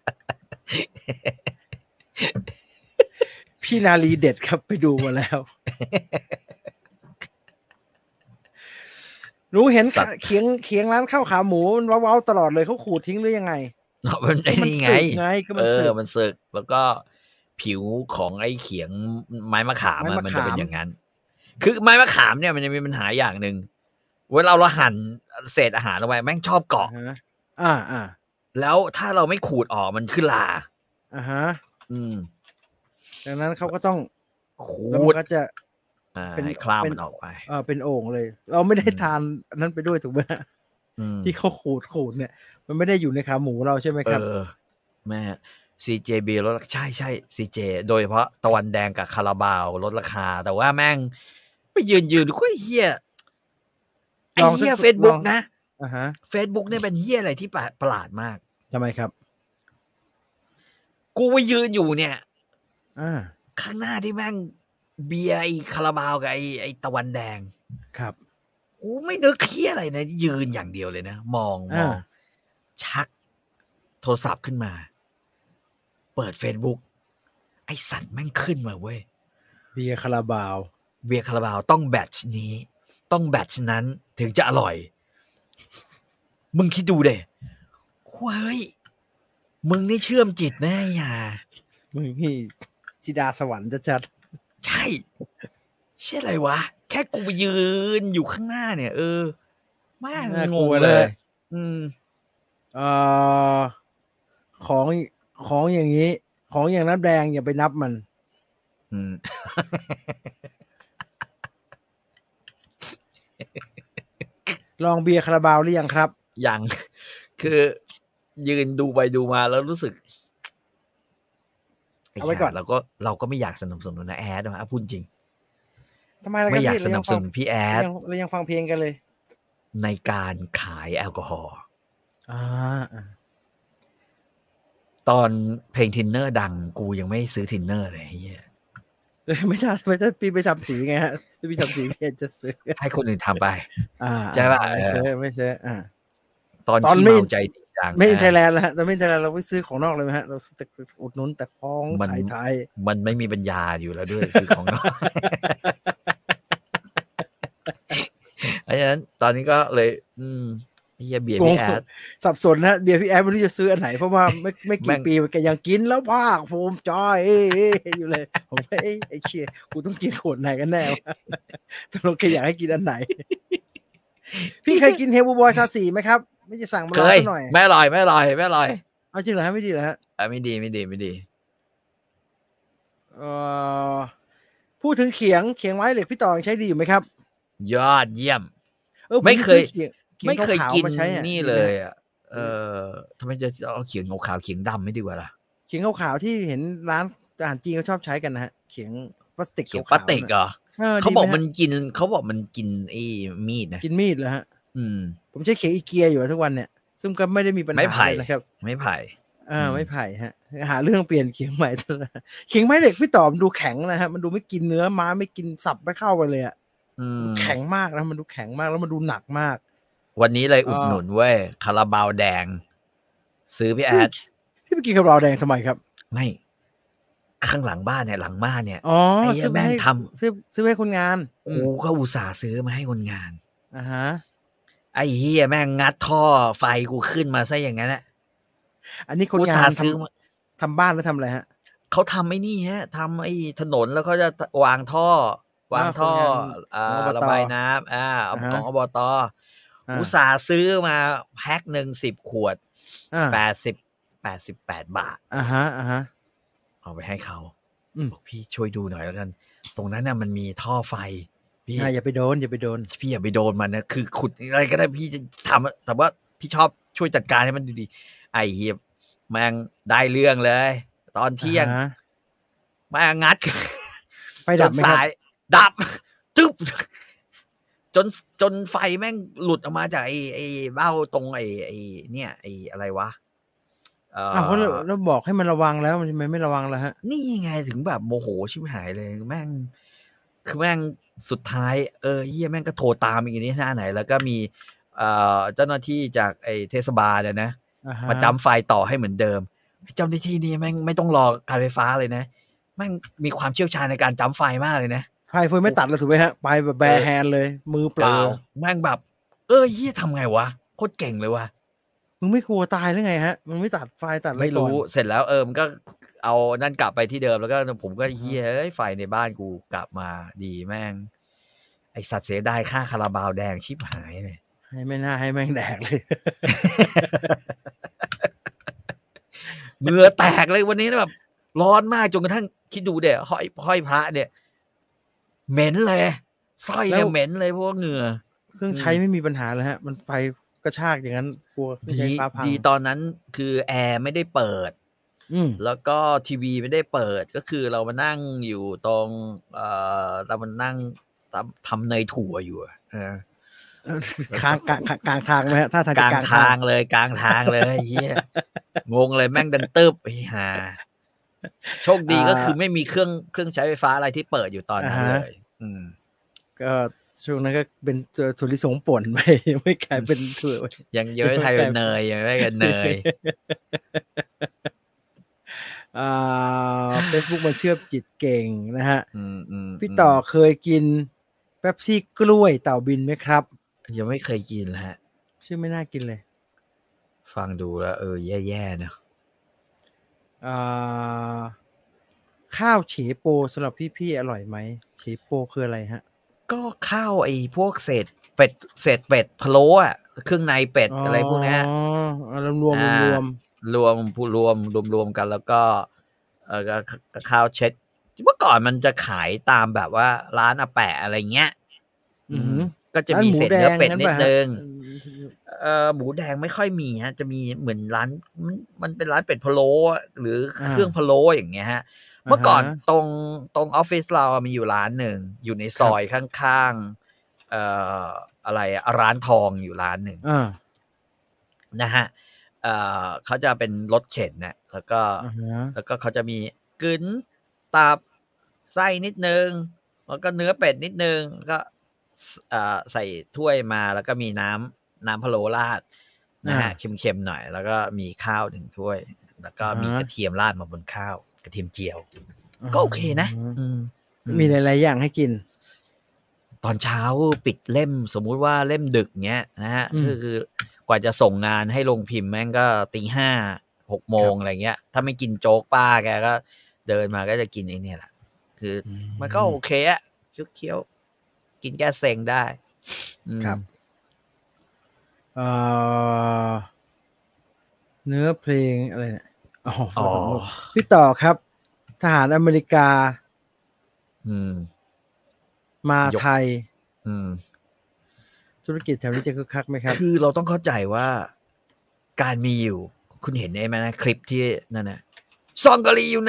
พี่นาลีเด็ดครับไปดูมาแล้วหนูเห็นเคียงเคียงร้านข้าวขาหมูมันว้าวๆตลอดเลยเขาขูดทิ้งหรือยังไงมันไอ้นี่ไงเออมันสึกแล้วก็ผิวของไอ้เขียงไม้มะขามมันจะเป็นอย่างนั้นคือไม้มะขามเนี่ยมันจะมีปัญหาอย่างหนึ่งเวลาเราหั่นเศษอาหารลงไปแม่งชอบเกาะอ่าอ่าแล้วถ้าเราไม่ขูดออกมันขึ้นลาอ่าฮะอืมดังนั้นเขาก็ต้องขูดก็จะเป็นคลามมันออกไปเออเป็นโอ่งเลยเราไม่ได้ทานนั้นไปด้วยถูกไหมที่เขาขูดขูดเนี่ยมันไม่ได้อยู่ในขาหมูเราใช่ไหมครับเออแม่ ซี เจ บี ลดใช่ใช่ ซี เจ โดยเฉพาะตะวันแดงกับคาราบาวลดราคาแต่ว่าแม่งไปยืนยืนก็เฮียไอ้เฮีย Facebook นะอ่าฮะ Facebook เนี่ยเป็นเฮียอะไรที่ประหลาดมากทำไมครับกูไปยืนอยู่เนี่ยอ่าข้างหน้าที่แม่งเบียร์ไอ้คาราบาวกับไอ้ไอ้ตะวันแดงครับกูไม่นึกเฮียอะไรนะยืนอย่างเดียวเลยนะมองมองชักโทรศัพท์ขึ้นมาเปิด Facebook ไอ้สัตว์แม่งขึ้นมาเว้ยเบียร์คาราบาวเบียร์คาราบาวต้องแบตช์นี้ต้องแบตช์นั้นถึงจะอร่อยมึงคิดดูเด้เฮ้ยมึงนี่เชื่อมจิตแน่ย่ามึงนี่จิดาสวรรค์ชัดๆใช่เชื่ออะไรวะแค่กูไปยืนอยู่ข้างหน้าเนี่ยเออแม่งงงเลยอืมเอ่อของของอย่างนี้ของอย่างน้ำแดงอย่าไปนับมันอืมลองเบียร์คาราบาวหรือยังครับยังคือยืนดูไปดูมาแล้วรู้สึกเอาไว้ก่อนเราก็เราก็ไม่อยากสนับสนุนนะแอดนะพูดจริงทำไมล่ะไม่อยากสนับสนุนพี่แอดเรายังฟังเพลงกันเลยในการขายแอลกอฮอล์อ่าตอนเพลงทินเนอร์ดังกูยังไม่ซื้อทินเนอร์เลยเฮียไม่ใช่ไม่ใช่พี่ไปทำสีไงฮะพี่ทำสีพี่จะซื้อให้คนอื่นทำไปอ่าใช่ป่ะไม่ซื้อไม่ซื้ออ่าตอนที่เมาใจจังไม่ไทยแลนด์แล้วฮะแต่ไม่ไทยแลนด์เราไปซื้อของนอกเลยไหมฮะเราอุดหนุนแต่ของไทยไทยมันไม่มีปัญญาอยู่แล้วด้วยซื้อของนอกเพราะฉะนั้นตอนนี้ก็เลยอืมเฮียเบียร์พี่แอดสับสนนะเบียร์พี่แอดไม่รู้จะซื้ออันไหนเพราะว่าไม่ไม่กี่ปีแกยังกินแล้วภาคภูมิใจอยู่เลยผมไอ้ไอ้เชี่ยกูต้องกินขวดไหนกันแน่วะตกลงแกอยากให้กินอันไหนพี่เคยกินเฮลบูบอยซาสีไหมครับไม่จะสั่งมาลองหน่อยไม่อร่อยไม่อร่อยไม่อร่อยเอาจริงเหรอฮะไม่ดีเหรอฮะอ่ะไม่ดีไม่ดีไม่ดีเอ่อพูดถึงเขียงเขียงไม้เหล็กพี่ต่อใช้ดีอยู่ไหมครับยอดเยี่ยมไม่เคยไม่เคยกินนี่เลยอ่ะเออทำไมจะเอาเขียงขาวๆเขียงดำไม่ดีกว่าล่ะเขียงขาวๆที่เห็นร้านอาหารจีนเขาชอบใช้กันนะฮะเขียงพลาสติกเขียงพลาสติกเหรอเขาบอกมันกินเขาบอกมันกินไอ้มีดนะกินมีดเหรอฮะอืมผมใช้เขียงอีเกียอยู่ทุกวันเนี่ยซึ่งก็ไม่ได้มีปัญหาเลยนะครับไม่ไผ่อ่าไม่ไผ่ฮะหาเรื่องเปลี่ยนเขียงใหม่ตลอดเขียงไม้เหล็กพี่ต่อมันดูแข็งนะฮะมันดูไม่กินเนื้อม้าไม่กินสับไม่เข้าไปเลยอ่ะแข็งมากนะมันดูแข็งมากแล้วมันดูหนักมากวันนี้เลยอุดหนุนเว้ยคาราบาวแดงซื้อพี่แอดพี่ไปกินคาราบาวแดงทำไมครับไม่ข้างหลังบ้านเนี่ยหลังบ้านเนี่ยอ๋อซื้อแม่งทำซื้อซื้อให้คนงานกูก็อุตส่าห์ซื้อมาให้คนงานอ่าฮะไอ้เหี้ยแม่งงัดท่อไฟกูขึ้นมาซะอย่างนั้นแหละอันนี้คนงานทำทำบ้านแล้วทำอะไรฮะเขาทำไอ้นี่ฮะทำไอ้ถนนแล้วเขาจะวางท่อวางท่ออ่าระบายน้ำอ่าของอบต.อุตส่าห์ซื้อมาแพ็คหนึ่งสิบขวดแปดสิบแปดสิบแปดบาทอ่าฮะอ่าฮะเอาไปให้เขาบอกพี่ช่วยดูหน่อยแล้วกันตรงนั้นน่ะมันมีท่อไฟพี่อย่าไปโดนอย่าไปโดนพี่อย่าไปโดนมันนะคือขุดอะไรก็ได้พี่จะทำแต่ว่าพี่ชอบช่วยจัดการให้มันดีๆไอ้เหี้ยแม่งได้เรื่องเลยตอนเที่ยงแม่งงัดไฟดับไหมครับดับจึ๊บจนจนไฟแม่งหลุดออกมาจากไอ้ไอ้เบ้าตรงไอ้ไอ้เนี่ยไอ้อะไรวะเออเขาเราบอกให้มันระวังแล้วมันทำไมไม่ระวังล่ะฮะนี่ไงถึงแบบโมโหชิบหายเลยแม่งคือแม่งสุดท้ายเออเหี้ยแม่งก็โทรตามอีกนี่หน้าไหนแล้วก็มีเอ่อเจ้าหน้าที่จากไอ้เทศบาลเนี่ยนะมาจำไฟต่อให้เหมือนเดิมเจ้าหน้าที่นี่แม่งไม่ต้องรอการไฟฟ้าเลยนะแม่งมีความเชี่ยวชาญในการจำไฟมากเลยนะไฟเฟยไม่ตัดเลยถูกไหมฮะไปแบบแบร์แฮนด์เลยมือเปล่าแม่งแบบเออเหี้ยทำไงวะโคตรเก่งเลยวะมึงไม่กลัวตายหรือไงฮะมึงไม่ตัดไฟตัดไม่รู้เสร็จแล้วเออมันก็เอานั่นกลับไปที่เดิมแล้วก็ผมก็เฮียเอ้ยไฟในบ้านกูกลับมาดีแม่งไอสัตว์เสียดายค่าคาราบาวแดงชิบหายเลยให้ไม่น่าให้แม่งแดกเลยเหงื่อแตกเลยวันนี้แบบร้อนมากจนกระทั่งคิดดูเดี๋ยห้อยห้อยพระเนี่ยเหม็นเลยสร้อยเนี่ยเหม็นเลยเพราะว่าเหงื่อเครื่องใช้ไม่มีปัญหาเลยฮะมันไฟกระชากอย่างนั้นกลัวเครื่องใช้ไฟฟ้าพังดีตอนนั้นคือแอร์ไม่ได้เปิดแล้วก็ทีวีไม่ได้เปิดก็คือเรามานั่งอยู่ตรงเอ่อเรามานั่งทำเนยถั่วอยู่เออกลางกลางกลางทางไหมฮะถ้าทางกลางทางเลยกลางทางเลยเฮียงงเลยแม่งดันตึ๊บไอ้ห่าโชคดีก็คือไม่มีเครื่องเครื่องใช้ไฟฟ้าอะไรที่เปิดอยู่ตอนนั้นเลยอืมก็ช่วงนั้นก็เป็นถั่วลิสงป่นไปไม่กลายเป็นถั่วยังยังไม่ไทยเป็นเนยยังไม่กันเนยอ่า Facebook มันเชื่อมจิตเก่งนะฮะพี่พี่ต่อเคยกินเป๊ปซี่กล้วยเต่าบินไหมครับยังไม่เคยกินฮะชื่อไม่น่ากินเลยฟังดูแล้วเออแย่ๆเนอะอ่าข้าวเฉโปสำหรับพี่ๆอร่อยไหมเฉโปคืออะไรฮะก็ข้าวไอ้พวกเศษเป็ดเศษเป็ดพะโล้อ่ะเครื่องในเป็ดอะไรพวกนี้อ๋อรวมรวมรวมรวมผู้รวมรวมรวมกันแล้วก็เออข้าวเช็ดเมื่อก่อนมันจะขายตามแบบว่าร้านอาแปะอะไรเงี้ยก็จะมีเศษเนื้อเป็ดนิดนึงเออหมูแดงไม่ค่อยมีฮะจะมีเหมือนร้านมันเป็นร้านเป็ดพะโล้หรือเครื่องพะโล้อย่างเงี้ยฮะเมื่อก่อนตรงตรงออฟฟิศเรามีอยู่ร้านหนึ่งอยู่ในซอยข้างๆเอ่ออะไรร้านทองอยู่ร้านหนึ่งนะฮะเอ่อเขาจะเป็นรถเข็นนะแล้วก็แล้วก็เขาจะมีกึ๋นตับไส้นิดนึงแล้วก็เนื้อเป็ดนิดนึงก็ใส่ถ้วยมาแล้วก็มีน้ำน้ำพะโล้ราดนะฮะเค็มๆหน่อยแล้วก็มีข้าวถึงถ้วยแล้วก็มีกระเทียมราดมาบนข้าวกระเทียมเจียวก็โอเคนะมีหลายๆอย่างให้กินตอนเช้าปิดเล่มสมมุติว่าเล่มดึกเงี้ยนะฮะก็คือกว่าจะส่งงานให้ลงพิมพ์แม่งก็ตีห้าหกโมงอะไรเงี้ยถ้าไม่กินโจ๊กป้าแกก็เดินมาก็จะกินไอ้นี่แหละคือมันก็โอเคอะชุดเคี้ยวกินแก้เซ็งได้ครับเอ่อเนื้อเพลงอะไรเนี่ยอ๋อพี่ต่อครับทหารอเมริกาอืมมาไทยอืมธุรกิจแถวนี้จะคึกคักไหมครับคือเราต้องเข้าใจว่าการมีอยู่คุณเห็นได้ไหมนะคลิปที่นั่นน่ะซองกะลีอยู่ไหน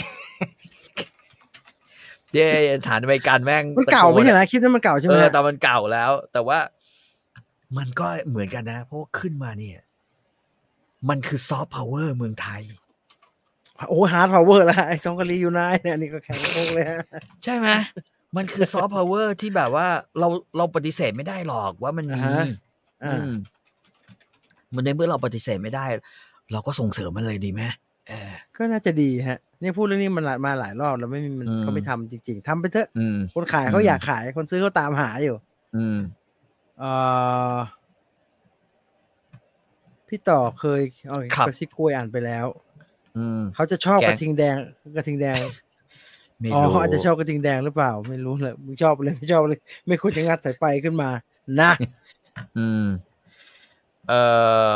เย้ฐานอเมริกันแม่งมันเก่าไม่ใช่นะคลิปนั้นมันเก่าใช่ไหมเออแต่มันเก่าแล้วแต่ว่ามันก็เหมือนกันนะเพราะขึ้นมาเนี่ยมันคือซอฟต์พาวเวอร์เมืองไทยโอ้ฮาร์ดพาวเวอร์แล้วไอ้ซองกะลีอยู่ไหนเนี่ยนี่ก็แข็งโป๊กเลยฮะใช่ไหมมันคือซอฟต์พาวเวอร์ที่แบบว่าเราเราปฏิเสธไม่ได้หรอกว่ามันมีอืมมันในเมื่อเราปฏิเสธไม่ได้เราก็ส่งเสริมมันเลยดีไหมเออก็น่าจะดีฮะนี่พูดเรื่องนี้มันมาหลายรอบแล้วไม่มีมันเขาไม่ทำจริงๆทำไปเถอะคนขายเขาอยากขายคนซื้อเขาตามหาอยู่อืมเอ่อพี่ต่อเคยเอากระซิกกล้วยอ่านไปแล้วเขาจะชอบกระทิงแดงกระทิงแดงอ๋อเขาอาจจะชอบกระทิงแดงหรือเปล่าไม่รู้เลยมึงชอบเลยไม่ชอบเลยไม่ควรจะงัดสายไฟขึ้นมานะอืมเอ่อ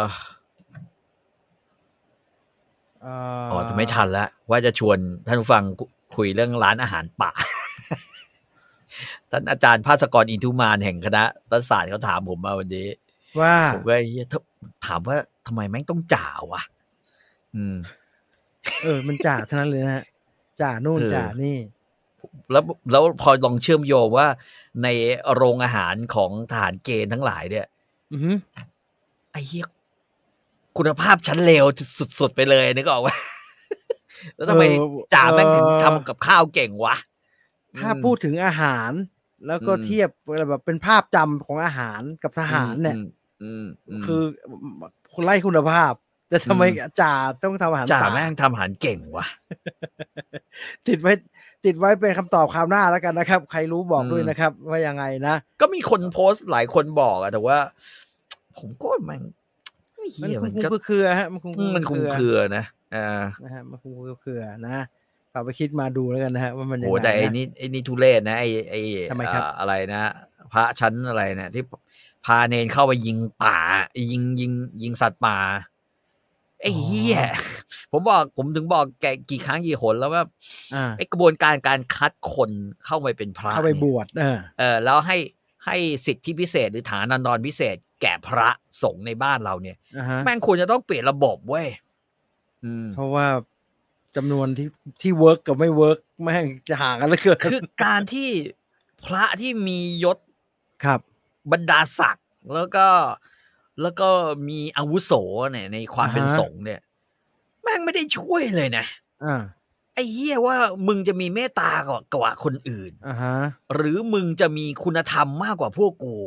อ๋อจะไม่ทันแล้วว่าจะชวนท่านผู้ฟังคุยเรื่องร้านอาหารป่าท่านอาจารย์ภาสกรอินทุมานแห่งคณะรัฐศาสตร์เขาถามผมมาวันนี้ว่าผมก็ถามว่าทำไมแม่งต้องจ่าวะอืมเออมันจ่าเท่านั้นเลยนะจ่านู่นจ่านี่แล้วแล้วพอลองเชื่อมโยงว่าในโรงอาหารของทหารเกณฑ์ทั้งหลายเนี่ยอือไอ้เหี้ยคุณภาพชั้นเลวสุดๆไปเลยนึกออกว่าแล้วทำไมจ่าแม่งถึงทำกับข้าวเก่งวะถ้าพูดถึงอาหารแล้วก็เทียบแบบเป็นภาพจำของอาหารกับทหารเนี่ยคือไล่คุณภาพแต่ทำไมจ่าต้องทำอาหารจ่าแม่งทำอาหารเก่งวะติดไว้ติดไว้เป็นคำตอบคราวหน้าแล้วกันนะครับใครรู้บอกด้วยนะครับว่ายังไงนะก็มีคนโพสต์หลายคนบอกอะแต่ว่าผมก็มันมันคงคือเครือฮะมันคงมันคงเครือนะอ่านะฮะมันคงคือเครือนะฝากไปคิดมาดูแล้วกันนะฮะว่ามันยังไงโอ้แต่ไอ้นี่ไอ้นี่ทุเรศนะไอ้ไอ้อะไรนะพระชั้นอะไรนะที่พาเนนเข้าไปยิงป่ายิงยิงยิงสัตว์ป่าไอ้เหี้ยผมบอกผมถึงบอกแกกี่ครั้งกี่หนแล้วว่าไอ้กระบวนการการคัดคนเข้าไปเป็นพระเข้าไปบวชเออเออแล้วให้ให้สิทธิพิเศษหรือฐานันดรพิเศษแก่พระสงฆ์ในบ้านเราเนี่ยแม่งควรจะต้องเปลี่ยนระบบเว้ยเพราะว่าจำนวนที่ที่เวิร์กกับไม่เวิร์กแม่งจะห่างกันเหลือเกินคือการที่พระที่มียศครับบรรดาศักดิ์แล้วก็แล้วก็มีอาวุโสเนี่ยในความเป็นสงฆ์เนี่ยแม่งไม่ได้ช่วยเลยนะอ่าไอ้เหี้ยว่ามึงจะมีเมตตากว่ากว่าคนอื่นอ่าฮะหรือมึงจะมีคุณธรรมมากกว่าพวกกู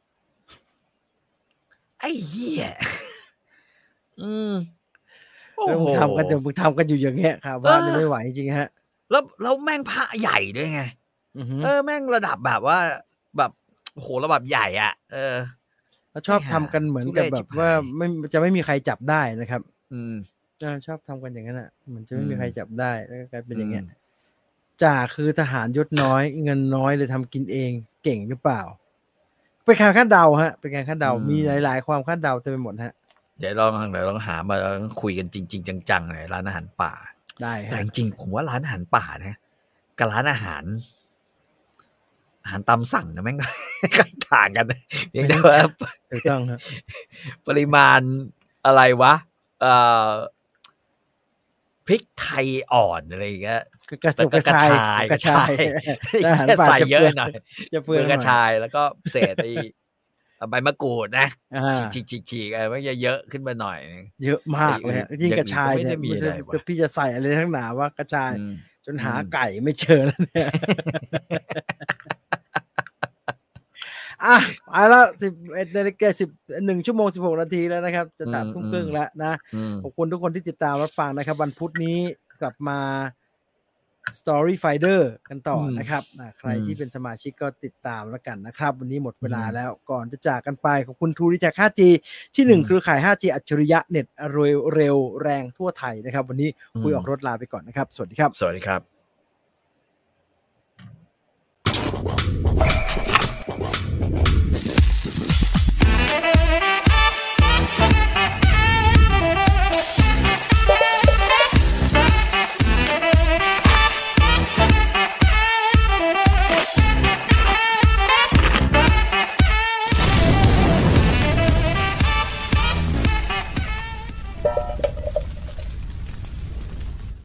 ไอ้เหี้ยอืมโอ้โหทำกันเดี๋ยวมึงทำกันอยู่อย่างเงี้ยครับว่าไม่ไหวจริงฮะแล้วแล้วแม่งพระใหญ่ด้วยไงเออแม่งระดับแบบว่าแบบโอ้โหระดับใหญ่อ่ะเออแล้วชอบทำกันเหมือนกับแบบว่าไม่จะไม่มีใครจับได้นะครับอืมชอบทำกันอย่างนั้นอ่ะเหมือนจะไม่มีใครจับได้แล้วก็กลายเป็นอย่างเงี้ยจ่าคือทหารยศน้อยเงินน้อยเลยทำกินเองเก่งหรือเปล่าเป็นการคาดเดาฮะเป็นการคาดเดามีหลายๆความคาดเดาเต็มไปหมดฮะเดี๋ยวลองเดี๋ยวลองหามาคุยกันจริงๆจังๆหน่อยร้านอาหารป่าได้แต่จริงๆผมว่าร้านอาหารป่านะกับร้านอาหารอาหารตามสั่งนะแม่งใกล้ต่างกันเรียกได้ว่าถูกต้องครับปริมาณอะไรวะเอ่อพริกไทยอ่อนอะไรอย่างเงี้ยกระกระชายกระชายใส่เยอะหน่อยจะเปลือกกระชายแล้วก็เศษไอ้ใบมะกรูดนะฉีกๆๆอะไรมันเยอะขึ้นมาหน่อยเยอะมากเลยยิ่งกระชายเนี่ยพี่จะใส่อะไรทั้งหนาว่ากระชายจนหาไก่ไม่เจอแล้วเนี่ยอ่ะไปแล้วสิบเอ็ดนาฬิกาสิบหนึ่งชั่วโมงสิบหกนาทีแล้วนะครับจะสามทุ่มครึ่งแล้วนะขอบคุณทุกคนที่ติดตามรับฟังนะครับวันพุธนี้กลับมา Story Finder กันต่อนะครับใครที่เป็นสมาชิกก็ติดตามแล้วกันนะครับวันนี้หมดเวลาแล้วก่อนจะจากกันไปขอบคุณ True ดี แท็ก ห้าจี ที่หนึ่งเครือข่าย ห้าจี อัจฉริยะเน็ตเร็วเร็วแรงทั่วไทยนะครับวันนี้คุยออกรถลาไปก่อนนะครับสวัสดีครับสวัสดีครับ